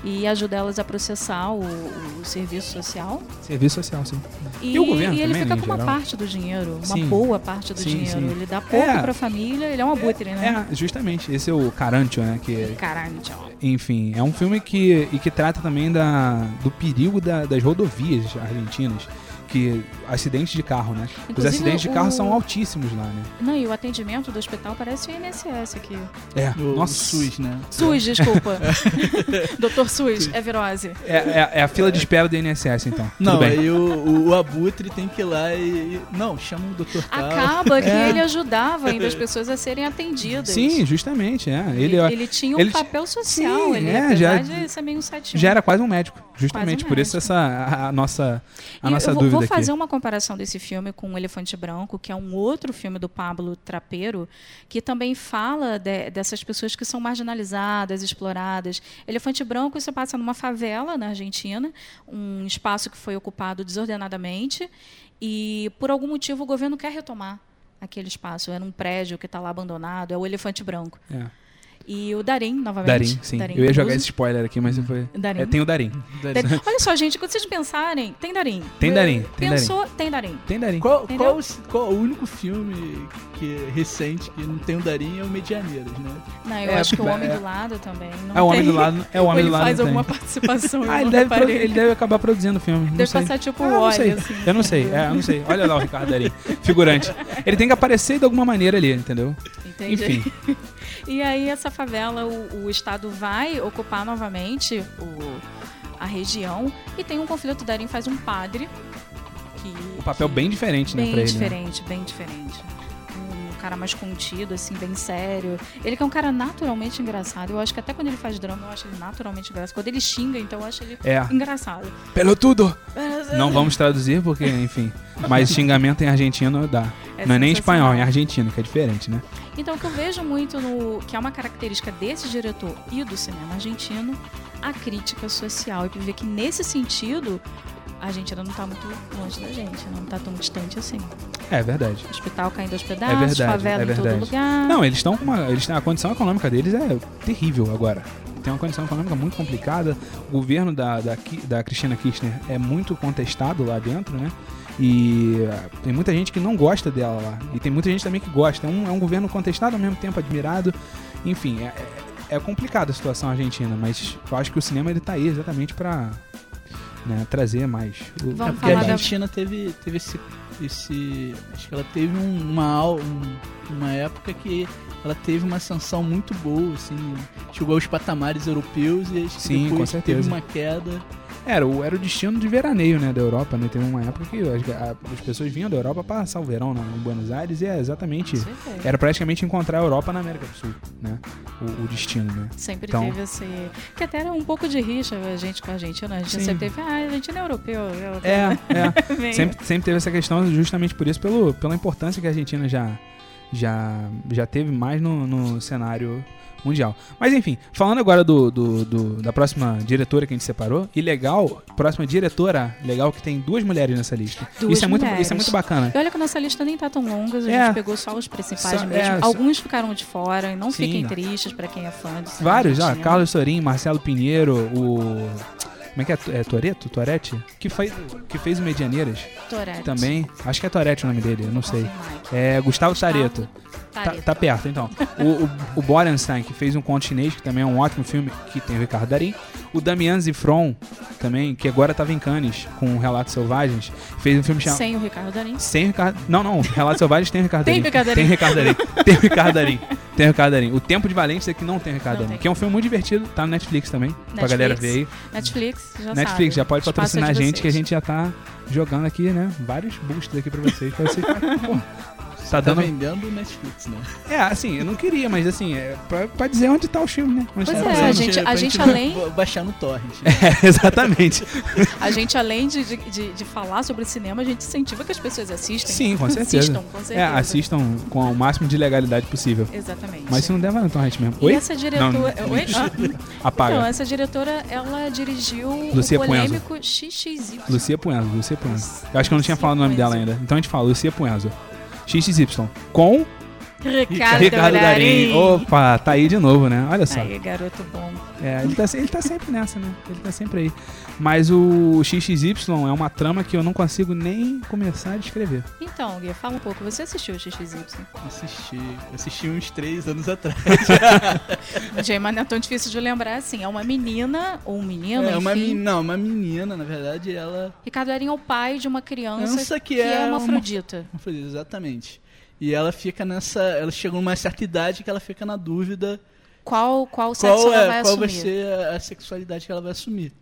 e ajuda elas a processar o, o serviço social. Serviço social, sim. E, E o governo e ele também, fica né, com em uma geral. parte do dinheiro, uma Sim. boa parte do Sim, dinheiro. sim. Ele dá pouco É. pra família, ele é um abutre, né? É, justamente. Esse é o Carantio, né? Que, Caralho, tchau. enfim, é um filme que, e que trata também da, do perigo da- das rodovias argentinas. Que acidentes de carro, né? Os Inclusive, acidentes de carro o- são altíssimos lá, né? Não, e o atendimento do hospital parece o I N S S aqui. É, O, nossa. o SUS, né? SUS, desculpa. doutor SUS, é virose. É, é- é a fila de espera do I N S S, então. Não, Tudo bem. aí o, o, o Abutre tem que ir lá e... Não, chama o doutor Cal. Acaba que É. ele ajudava ainda as pessoas a serem atendidas. Sim, justamente, é. Ele, Ele, ele tinha um ele- papel social, Sim, ele, é, apesar já- de ser meio satisfeito. já era quase um médico, justamente. Quase um Por isso médico. essa a, a nossa, a E nossa eu vou, dúvida vou fazer aqui. uma comparação desse filme com O Elefante Branco, que é um outro filme do Pablo Trapeiro, que também fala de- dessas pessoas que são marginalizadas, exploradas. Elefante Branco se passa numa favela na Argentina, um espaço que foi ocupado desordenadamente e, por algum motivo, o governo quer retomar aquele espaço. Era um prédio que está lá abandonado, é o Elefante Branco. É. E o Darim, novamente. Darim, sim. Darim Eu ia jogar Caruso. esse spoiler aqui, mas foi. Darim. É, tem o Darim. Darim. Olha só, gente, quando vocês pensarem, tem Darim. Tem Darim, tem Pensou, tem Darim. Tem Darim. Qual, Entendeu? qual, o- qual o único filme que é recente que não tem o Darim é o Medianeiras, né? Não, eu É, acho que o Homem é- do Lado também. Não É o Homem tem. do Lado. É o Homem Ou ele do Lado. faz não tem. alguma participação. em Ah, ele uma deve, pro- parede. ele deve acabar produzindo o filme. Não Deve sei. passar tipo Ah, o não óleo, sei. assim. Eu não sei. É, eu não sei. Olha lá o Ricardo Darim. Figurante. Ele tem que aparecer de alguma maneira ali, entendeu? Entendi. Enfim. E aí essa favela, o, o Estado vai ocupar novamente o, a região e tem um conflito. Darim faz um padre que... O papel bem diferente, né, Bem pra ele. né? diferente, bem diferente. Um cara mais contido, assim, bem sério. Ele que é um cara naturalmente engraçado. Eu acho que até quando ele faz drama, eu acho ele naturalmente engraçado. Quando ele xinga, então eu acho ele É. engraçado. Pelo tudo! Não vamos traduzir porque, enfim. Mas xingamento em argentino dá. É não é nem em sensacional. espanhol, é em argentino, que é diferente, né? Então, o que eu vejo muito no... que é uma característica desse diretor e do cinema argentino, a crítica social. E pra ver que, nesse sentido, a Argentina não está muito longe da gente, não está tão distante assim. É verdade. Hospital caindo aos pedaços, É verdade, favela é em todo verdade. lugar. Não, eles estão com uma. Eles têm, a condição econômica deles é terrível agora. Tem uma condição econômica muito complicada. O governo da, da, Ki- da Cristina Kirchner é muito contestado lá dentro, né? E ah, tem muita gente que não gosta dela lá. E tem muita gente também que gosta. É um, é um governo contestado, ao mesmo tempo admirado. Enfim, é, é, é complicada a situação argentina, mas eu acho que o cinema ele tá aí exatamente pra né, trazer mais. o- Vamos É porque a falar da- Argentina teve, teve esse, esse. Acho que ela teve um- uma, au- um- uma época que ela teve uma ascensão muito boa, assim. Chegou aos patamares europeus e acho que Sim, depois com certeza. teve uma queda. Era, o, era o destino de veraneio, né, da Europa, né? Teve uma época que as, a- as pessoas vinham da Europa para passar o verão né, em Buenos Aires e é exatamente... Com certeza. Era praticamente encontrar a Europa na América do Sul, né? O, o destino, né? Sempre Então- teve esse... Que até era um pouco de rixa a gente com a Argentina. A gente Sim. sempre teve... Ah, a Argentina é europeu. europeu. É, é. Vem. sempre, sempre teve essa questão justamente por isso, pelo, pela importância que a Argentina já, já, já teve mais no, no cenário mundial. Mas enfim, falando agora do, do, do- da próxima diretora que a gente separou, e legal, próxima diretora, legal que tem duas mulheres nessa lista. Duas isso, é muito, mulheres. isso é muito bacana. E olha que a nossa lista nem tá tão longa, a É. gente pegou só os principais Só- mesmo. é, só- Alguns ficaram de fora, e não Sim, fiquem não. tristes pra quem é fã de cinema Vários, ó, argentino. Carlos Sorin, Marcelo Pinheiro, o... Como é que é? É Toretto? Toretti? Que, fez, que fez o Medianeiras Tourette. também. Acho que é Toretti o nome dele, eu não sei. Confirmar aqui. É Gustavo Tareto. Tá, Tareto. tá perto, então. O, o, o Borenstein, que fez um Conto Chinês, que também é um ótimo filme, que tem o Ricardo Darín. O Damian Zifron, também, que agora tava em Cannes, com Relatos Selvagens. Fez um filme chamado... Sem o Ricardo Darín. Sem o Ricardo... Não, não. Relatos Selvagens tem o Ricardo Tem Darín. o Ricardo Darín. Tem o Ricardo Darín. Tem o Ricardo Darín. Tem o Ricardo Darín. O Tempo de Valência é que não tem o Ricardo Não Darín. tem. Que é um filme muito divertido. Tá no Netflix também. Pra Netflix. galera ver aí. Netflix, já Netflix, sabe. já pode Espaço é patrocinar a de gente, que a vocês. gente já tá jogando aqui, né? Vários boosts aqui pra vocês. Pra vocês pô, tá Tá dando... vendendo o Netflix, né? É, assim, eu não queria, mas assim, é pra, pra dizer onde tá o filme, né? Onde Pois tá é, passando. a gente- pra a além- ba- baixar no torrent. É, exatamente. A gente, além de, de, de, de falar sobre cinema, a gente incentiva que as pessoas assistem. Sim, com certeza. Assistam, com É, certeza. assistam com o máximo de legalidade possível. Exatamente. Mas se não der, vai no torrent mesmo. E Oi? essa diretora... Não, Oi? Ah, apaga. então, essa diretora, ela dirigiu Lucia o polêmico X X Y. Lucia Puenzo, Lucia Puenzo. Eu acho que eu não tinha falado o nome dela ainda. Então a gente fala Lucia Puenzo. X X Y. Com Ricardo, Ricardo Darín. Darín. Opa, tá aí de novo, né? Olha só. Aí, garoto bom. É, ele tá, ele tá sempre nessa, né? Ele tá sempre aí. Mas o X X Y é uma trama que eu não consigo nem começar a descrever. Então, Gui, fala um pouco. Você assistiu o X X Y? Assisti. Assisti uns três anos atrás. Jay, mas não é tão difícil de lembrar assim. É uma menina, ou um menino, É, uma, enfim. men- não, uma menina, na verdade, ela... Ricardo Darín é o pai de uma criança Criança que que é é uma uma- Afrodita. Exatamente. E ela fica nessa... Ela chega numa certa idade que ela fica na dúvida Qual, qual sexo qual, ela é, vai qual vai assumir? ser a, a sexualidade que ela vai assumir.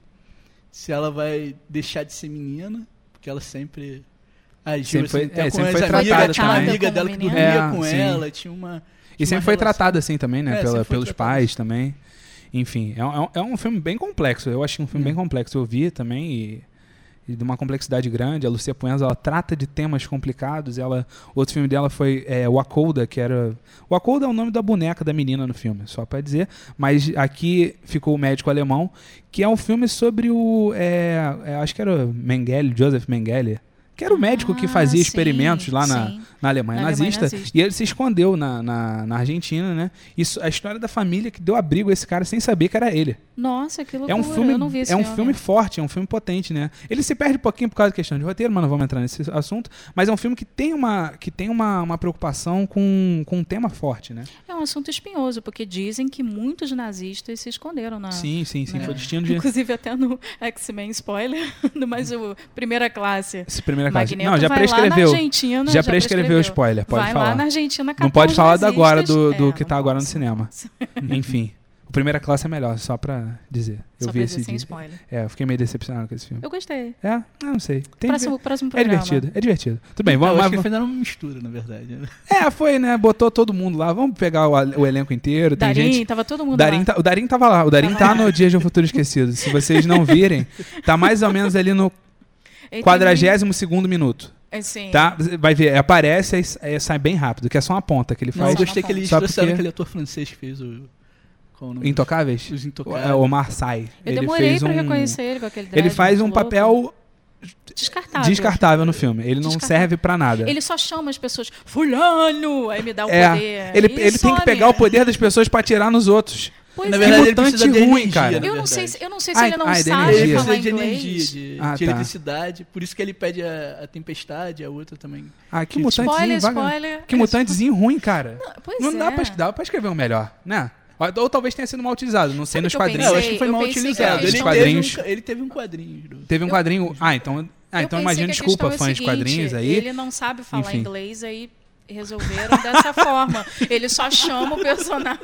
Se ela vai deixar de ser menina, porque ela sempre agiu Sempre foi- assim, até é, com sempre as foi amigas, tratada tinha uma também. amiga Como dela que menina. dormia É, com sim. ela, tinha uma... E sempre uma foi relação. tratado assim também, né? É, Pela- sempre foi pelos tratado pais assim. também. Enfim, é um, é um filme bem complexo. Eu achei um filme Hum. bem complexo. Eu vi também e, e de uma complexidade grande. A Lucia Puenzo, ela trata de temas complicados. Ela, outro filme dela foi é, o Acolda, que era... O Acolda é o nome da boneca da menina no filme, só pra dizer. Mas aqui ficou o Médico Alemão, que é um filme sobre o... é, é, acho que era o Mengele, Joseph Mengele. Que era o médico que Ah, fazia sim, experimentos lá na, sim. na Alemanha Na nazista. Alemanha nazista. E ele se escondeu na, na, na Argentina, né? Isso, a história da família que deu abrigo a esse cara sem saber que era ele. Nossa, que loucura. É um filme, eu não vi esse é um filme. filme forte, é um filme potente, né? Ele se perde um pouquinho por causa da questão de roteiro, mas não vamos entrar nesse assunto. Mas é um filme que tem uma, que tem uma, uma preocupação com, com um tema forte, né? É um assunto espinhoso, porque dizem que muitos nazistas se esconderam na... Sim, sim, sim. né? Foi o destino de... Inclusive até no X-Men, spoiler, no mais o Primeira Classe. Esse primeira classe. Magneto Não, já vai prescreveu. lá na Argentina, Já prescreveu o spoiler, pode vai falar. lá na Argentina catar Não pode os falar do agora do, nazistas. do É, que não tá agora no posso. cinema. Enfim. O Primeira Classe é melhor, só pra dizer. Eu Só vi pra esse dizer sem dia. spoiler. É, eu fiquei meio decepcionado com esse filme. Eu gostei. É? Eu não sei. Tem Próximo, próximo É programa. divertido, é divertido. Tudo bem, Eu vamos acho lá. que ele fez uma mistura, na verdade. né? É, foi, né? Botou todo mundo lá. Vamos pegar o, o elenco inteiro. Tem Darim, gente. tava todo mundo Darim lá. tá- o Darim tava lá. O Darim tá no Dia de um Futuro Esquecido. Se vocês não virem, tá mais ou menos ali no Ele quadragésimo segundo minuto. tem- Sim. Tá? Vai ver, aparece e sai bem rápido, que é só uma ponta que ele Não, faz. Mas eu gostei não que eles Só trouxeram porque- aquele ator francês que fez o... Qual o nome? Intocáveis? Os É Intocáveis. o Omar Sy. Eu Ele demorei fez pra um... reconhecer ele com aquele dread Ele faz um muito louco. papel descartável. descartável no filme. Ele não Descartável. serve pra nada. Ele só chama as pessoas, fulano, aí me dá o é, poder. ele, e ele tem que some. pegar o poder das pessoas pra atirar nos outros. Pois Na é. verdade, ele mutante precisa de ruim, energia, cara. na Eu não, sei, verdade. se- eu não sei se Ai, ele não ai, de sabe energia. Ele falar precisa de inglês. energia, de, Ah, de tá. eletricidade. Por isso que ele pede a, a tempestade, a outra também. Ah, que Que mutantezinho. Spoiler, vaga- spoiler. Que mutantezinho ruim, cara. Pois Não é. dá pra, dá pra escrever um melhor, né? Ou, ou talvez tenha sido mal utilizado, não sei Sabe nos que eu quadrinhos. É, eu pensei? acho que foi eu mal pensei que utilizado. a Ele questão- teve, quadrinhos- um, ele teve um quadrinho. do- Teve um quadrinho. Ah, então. Ah, Eu então pensei imagina, que a desculpa, questão é o fãs de seguinte, quadrinhos aí. Ele não sabe falar Enfim. inglês, aí resolveram dessa forma. Ele só chama o personagem.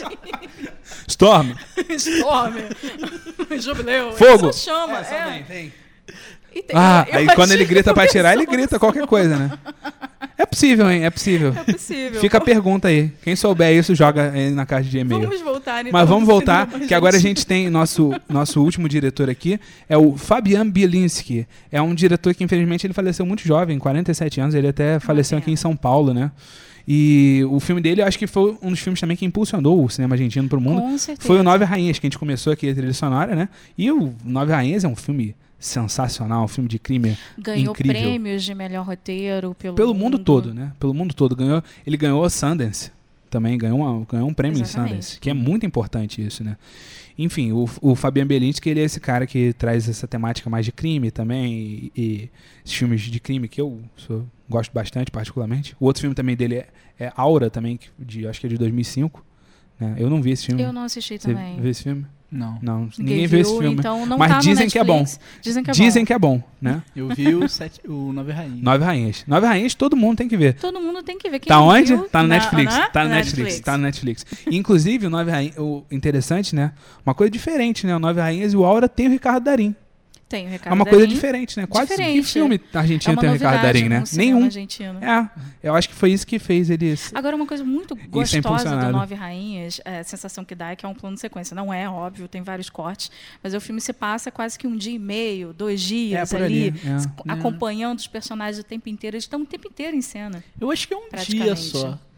Storm! Storm. Jubileu. Fogo! Ele só chama. É, só é. tem, tem. E tem- Ah, eu- eu aí quando achei ele grita que pra atirar, ele começou grita qualquer coisa, né? É possível, hein? É possível. É possível. Fica a pergunta aí. Quem souber isso, joga aí na caixa de e-mail. Vamos voltar, então. Mas vamos ao voltar, cinema, que agora a gente tem nosso, nosso último diretor aqui, é o Fabian Bielinski. É um diretor que, infelizmente, ele faleceu muito jovem, quarenta e sete anos, ele até faleceu aqui em São Paulo, né? E o filme dele, eu acho que foi um dos filmes também que impulsionou o cinema argentino pro mundo. Com certeza. Foi o Nove Rainhas, que a gente começou aqui a trilha sonora, né? E o Nove Rainhas é um filme sensacional, um filme de crime Ganhou incrível. prêmios de melhor roteiro pelo, Pelo mundo todo, né? Pelo mundo todo. Ganhou, ele ganhou o Sundance também, ganhou, uma, ganhou um prêmio Exatamente. em Sundance, que é muito importante isso, né? Enfim, o, o Fabian Bielinski, ele é esse cara que traz essa temática mais de crime também, e, e esses filmes de crime que eu sou, gosto bastante, particularmente. O outro filme também dele é, é Aura, também, que de, acho que é de dois mil e cinco. Né? Eu não vi esse filme. Eu não assisti Você também. viu esse filme? Não. Não, ninguém, viu esse filme. Então não Mas tá no dizem que é bom. Netflix. Dizem que é Dizem bom. que é bom, né? Eu vi o, sete, o Nove Rainhas. Nove Rainhas. Nove Rainhas todo mundo tem que ver. Todo mundo tem que ver. Quem Tá não onde? viu, Tá no na- Netflix. na- Tá no na Netflix. Tá no Netflix. Inclusive, o Nove Rainhas, o interessante, né? Uma coisa diferente, né? O Nove Rainhas e o Aura tem o Ricardo Darín. Tem o Ricardo É uma coisa Darín. diferente, né? Quase que Diferente. filme É argentino uma tem o Ricardo novidade Darín, né? no cinema Nenhum. argentino. É, eu acho que foi isso que fez ele. Agora, uma coisa muito Isso é gostosa do impulsionado. Nove Rainhas, é, a sensação que dá é que é um plano de sequência. Não é, óbvio, tem vários cortes, mas o filme se passa quase que um dia e meio, dois dias por ali, ali, é. s- É. acompanhando os personagens o tempo inteiro. Eles estão o tempo inteiro em cena. Eu acho que é um dia Praticamente. só.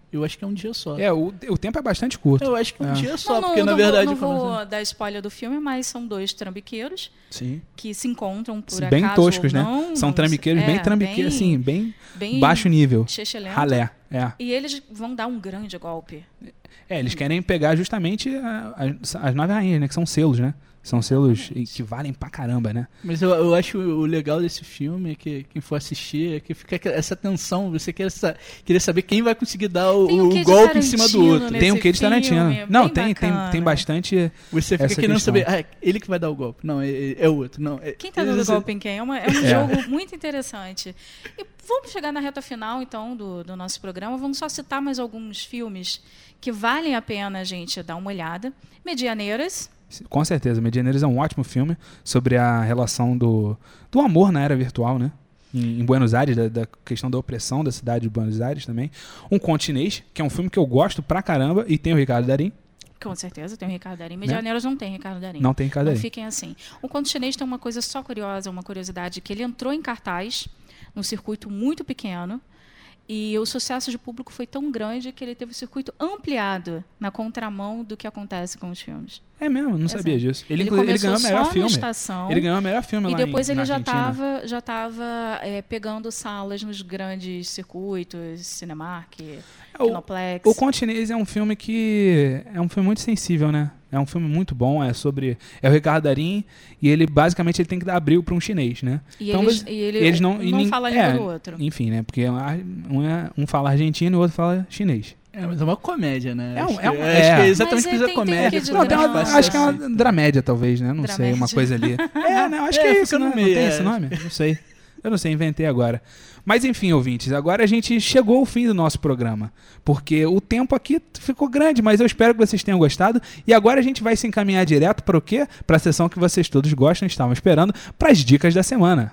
Eu acho que é um dia só. É, o, o tempo é bastante curto. Eu acho que é um É. dia só, Não, não, porque na não verdade... vou, não como vou assim? dar spoiler do filme, mas são dois trambiqueiros Sim. que se encontram por Bem acaso toscos, ou né? não. São não trambiqueiros sei. bem É, trambiqueiros, assim, bem bem baixo nível. xexelento. Ralé, é. E eles vão dar um grande golpe. É, eles querem pegar justamente a- as, as nove rainhas, né? Que são selos, né? São selos e- que valem pra caramba, né? Mas eu, eu acho o legal desse filme é que quem for assistir é que fica aquela- essa tensão, você quer sa- querer saber quem vai conseguir dar o, Tem um o quê de golpe em cima do Tarantino outro. nesse Tem o que de Tarantino. filme, Não, bem tem, tem, bacana. tem bastante. Você fica essa querendo questão. saber, ah, é ele que vai dar o golpe. Não, é, é- é o outro. Não, é, Quem tá dando esse- golpe em quem? É, uma- é um É. jogo muito interessante. E vamos chegar na reta final, então, do, do nosso programa. Vamos só citar mais alguns filmes que valem a pena a gente dar uma olhada. Medianeiras. Com certeza, Medianeiros é um ótimo filme sobre a relação do, do amor na era virtual, né? Em, em Buenos Aires, da, da questão da opressão da cidade de Buenos Aires também. Um Conto Chinês, que é um filme que eu gosto pra caramba, e tem o Ricardo Darín. Com certeza, tem o Ricardo Darín. Medianeiras não tem Ricardo Darín. Não tem Ricardo Não Darín. fiquem assim. O Conto Chinês tem uma coisa só curiosa, uma curiosidade, que ele entrou em cartaz num circuito muito pequeno e o sucesso de público foi tão grande que ele teve o circuito ampliado na contramão do que acontece com os filmes. É mesmo, não sabia Exato. disso. Ele, Ele inclu- ele começou ganhou o melhor só filme. na estação. Ele ganhou o melhor filme E lá depois em, ele na já Argentina. estava já tava, é, pegando salas nos grandes circuitos, Cinemark, o- Kinoplex. O Conto Chinês é um filme que é um filme muito sensível, né? É um filme muito bom, é sobre é o Ricardo Darín e ele basicamente ele tem que dar abrigo para um chinês, né? E Então, eles, você- e ele eles não, não, e nin- fala a língua é, do outro. Enfim, né? Porque um, é, um fala argentino e o outro fala chinês. É, mas é uma comédia, né? É um- Acho é um- que- é. acho que é exatamente Mas por isso a tem- tem um comédia. quê de Não, tem uma- drama. acho que é uma dramédia, talvez, né? Não sei, Dramédia. uma coisa ali. É, não, acho que É, é fica isso, no né? Não meio, tem é. esse nome? Não sei. Eu não sei, inventei agora. Mas enfim, ouvintes, agora a gente chegou ao fim do nosso programa. Porque o tempo aqui ficou grande, mas eu espero que vocês tenham gostado. E agora a gente vai se encaminhar direto para o quê? Para a sessão que vocês todos gostam e estavam esperando, para as dicas da semana.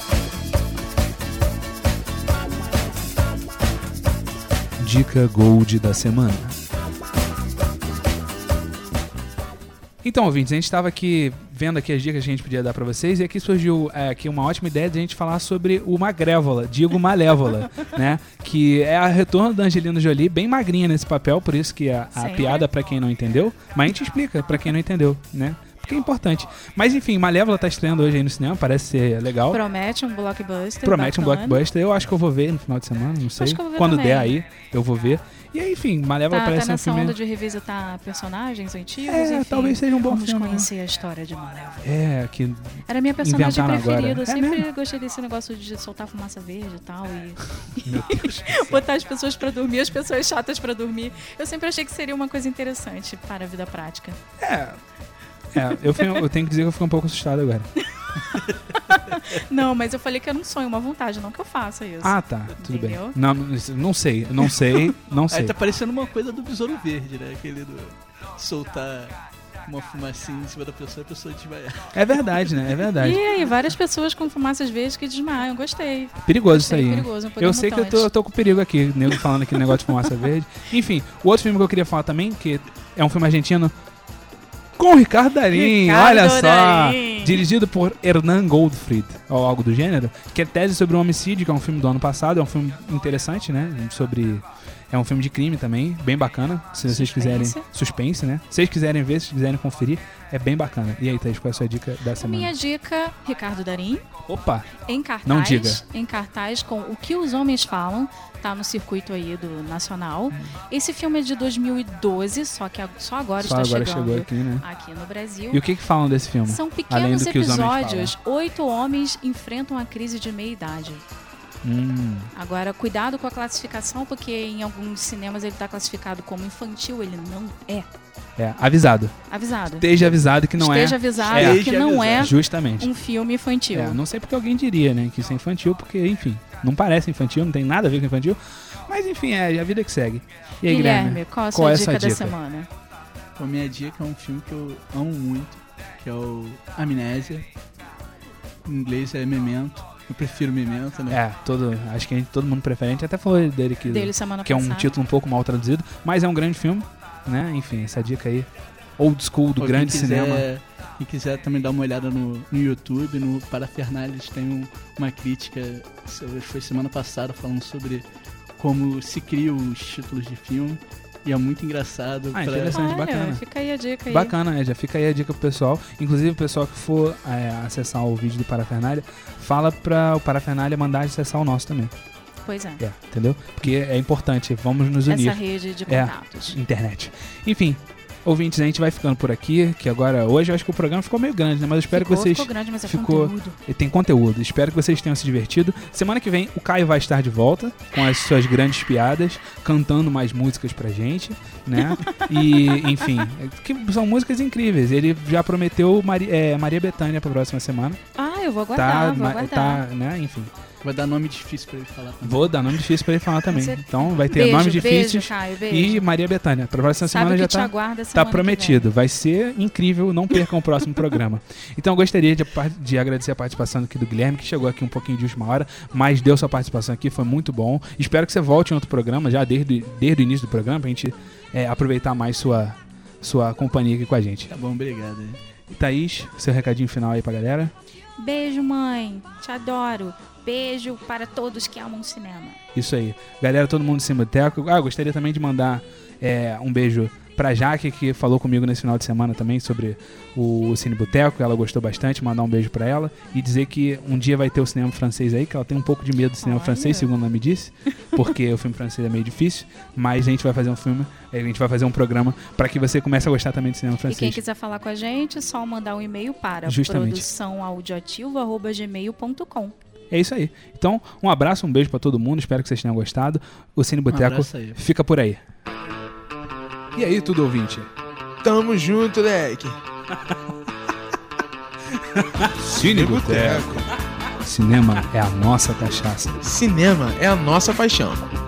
Dica Gold da semana. Então, ouvintes, a gente estava aqui vendo aqui as dicas que a gente podia dar para vocês e aqui surgiu é, aqui uma ótima ideia de a gente falar sobre o Magrévola, digo Malévola, né? Que é a retorno da Angelina Jolie, bem magrinha nesse papel, por isso que a, a Sempre. piada para quem não entendeu, mas a gente explica para quem não entendeu, né? Porque é importante. Mas enfim, Malévola tá estreando hoje aí no cinema, parece ser legal. Promete um blockbuster. Promete um bacana. blockbuster. Eu acho que eu vou ver no final de semana, não sei. Acho que eu vou ver Quando também. der aí, eu vou ver. E aí, enfim, Malévola Tá, parece tá um nessa filme... onda de revisitar personagens antigos, É, enfim. talvez seja um bom Vamos filme, né? conhecer a história de Malévola. É, que... Era a minha personagem Inventaram agora. preferida. Eu É sempre mesmo? gostei desse negócio de soltar fumaça verde e tal. E Meu Deus. botar as pessoas pra dormir, as pessoas chatas pra dormir. Eu sempre achei que seria uma coisa interessante para a vida prática. É. É, eu, fui- eu tenho que dizer que eu fiquei um pouco assustado agora. Não, mas eu falei que era um sonho, uma vontade, não que eu faça isso. Ah, tá. Tudo Entendeu? bem. Não, não, não sei, não sei, não Aí sei. tá parecendo uma coisa do Besouro Verde, né? Aquele do soltar uma fumacinha em cima da pessoa e a pessoa desmaiar. É verdade, né? É verdade. E aí, várias pessoas com fumaças verdes que desmaiam. Gostei. Perigoso isso Gostei, aí. hein? perigoso, um poder Eu sei que eu tô, mutante. eu tô com perigo aqui, nego falando aqui no negócio de fumaça verde. Enfim, o outro filme que eu queria falar também, que é um filme argentino com o Ricardo Darín, Ricardo olha só, Darín. dirigido por Hernan Goldfried, ou algo do gênero, que é Tese sobre um Homicídio, que é um filme do ano passado, é um filme interessante, né, sobre... É um filme de crime também, bem bacana, se vocês Suspense. quiserem... Suspense, né? Se vocês quiserem ver, se vocês quiserem conferir, é bem bacana. E aí, Thaís, qual é a sua dica da A semana? minha dica, Ricardo Darín, Opa! em cartaz. Não diga. Em cartaz com O Que os Homens Falam, tá no circuito aí do Nacional. Esse filme é de dois mil e doze, só que a- só agora Só está agora chegando chegou aqui, né? aqui no Brasil. E o que que falam desse filme? São Além pequenos do que os homens episódios. Oito homens enfrentam a crise de meia-idade. Hum, Agora, cuidado com a classificação, porque em alguns cinemas ele está classificado como infantil, ele não é. é, avisado. Avisado. Esteja avisado que não Esteja é. avisado É. que não é Justamente. um filme infantil. É, não sei porque alguém diria, né, que isso é infantil, porque, enfim, não parece infantil, não tem nada a ver com infantil. Mas, enfim, é a vida que segue. E aí, Guilherme, Guilherme? qual a qual sua é a dica sua da dica? semana? A minha dica é um filme que eu amo muito, que é o Amnésia. Em inglês é Memento. Eu prefiro Memento, né? É, todo, acho que a gente- todo mundo prefere. A gente até falou dele aqui, Dele semana que é um passada. título um pouco mal traduzido, mas é um grande filme, né? Enfim, essa dica aí, old school do Ó, grande quem quiser, cinema. Quem quiser também dar uma olhada no, no YouTube, no Parafernália, eles têm um- uma crítica, foi semana passada, falando sobre como se criam os títulos de filme. E é muito engraçado. Ah, pra- interessante. Olha, bacana. fica aí a dica aí. Bacana, é, já fica aí a dica pro pessoal. Inclusive, o pessoal que for é, acessar o vídeo do Parafernália, fala pra o Parafernália mandar acessar o nosso também. Pois é. É, entendeu? Porque é importante, vamos nos unir. Essa rede de É. contatos. Internet. Enfim, ouvintes, a gente vai ficando por aqui, que agora, hoje eu acho que o programa ficou meio grande, né? Mas eu espero ficou, que vocês... Ficou grande, mas é ficou- conteúdo. E tem conteúdo. Espero que vocês tenham se divertido. Semana que vem o Caio vai estar de volta com as suas grandes piadas, cantando mais músicas pra gente, né? E, enfim, é que são músicas incríveis. Ele já prometeu Mari- é, Maria Bethânia pra próxima semana. Ah, eu vou aguardar, Tá, vou ma- aguardar. tá, né? Enfim. Vai dar nome difícil pra ele falar também. Vou dar nome difícil pra ele falar também. Você- Então vai ter Beijo, nomes difíceis beijo, Caio, beijo. e Maria Bethânia. Pra próxima Sabe semana que já te tá. aguarda Tá semana que prometido, vai ser incrível, não percam o próximo programa. Então eu gostaria de, par- de agradecer a participação aqui do Guilherme, que chegou aqui um pouquinho de última hora, mas deu sua participação aqui, foi muito bom. Espero que você volte em outro programa, já desde, desde o início do programa, pra gente é, aproveitar mais sua, sua companhia aqui com a gente. Tá bom, obrigado. E Thaís, seu recadinho final aí pra galera. vem. Beijo, mãe. Te adoro. Beijo para todos que amam cinema. Isso aí. Galera, todo mundo do Cineboteco. Ah, eu gostaria também de mandar é, um beijo pra Jaque, que falou comigo nesse final de semana também sobre o, o Cineboteco. Ela gostou bastante, mandar um beijo pra ela. E dizer que um dia vai ter o cinema francês aí, que ela tem um pouco de medo do cinema Olha. francês, segundo ela me disse. Porque o filme francês é meio difícil. Mas a gente vai fazer um filme, a gente vai fazer um programa pra que você comece a gostar também do cinema E quem francês. quiser falar com a gente, é só mandar um e-mail para Justamente. produção audioativo arroba gmail ponto com. É isso aí. Então, um abraço, um beijo pra todo mundo. Espero que vocês tenham gostado. O Cineboteco abraço aí. fica por aí. E aí, tudo ouvinte? Tamo junto, leque. Cineboteco. Cinema é a nossa cachaça. Cinema é a nossa paixão.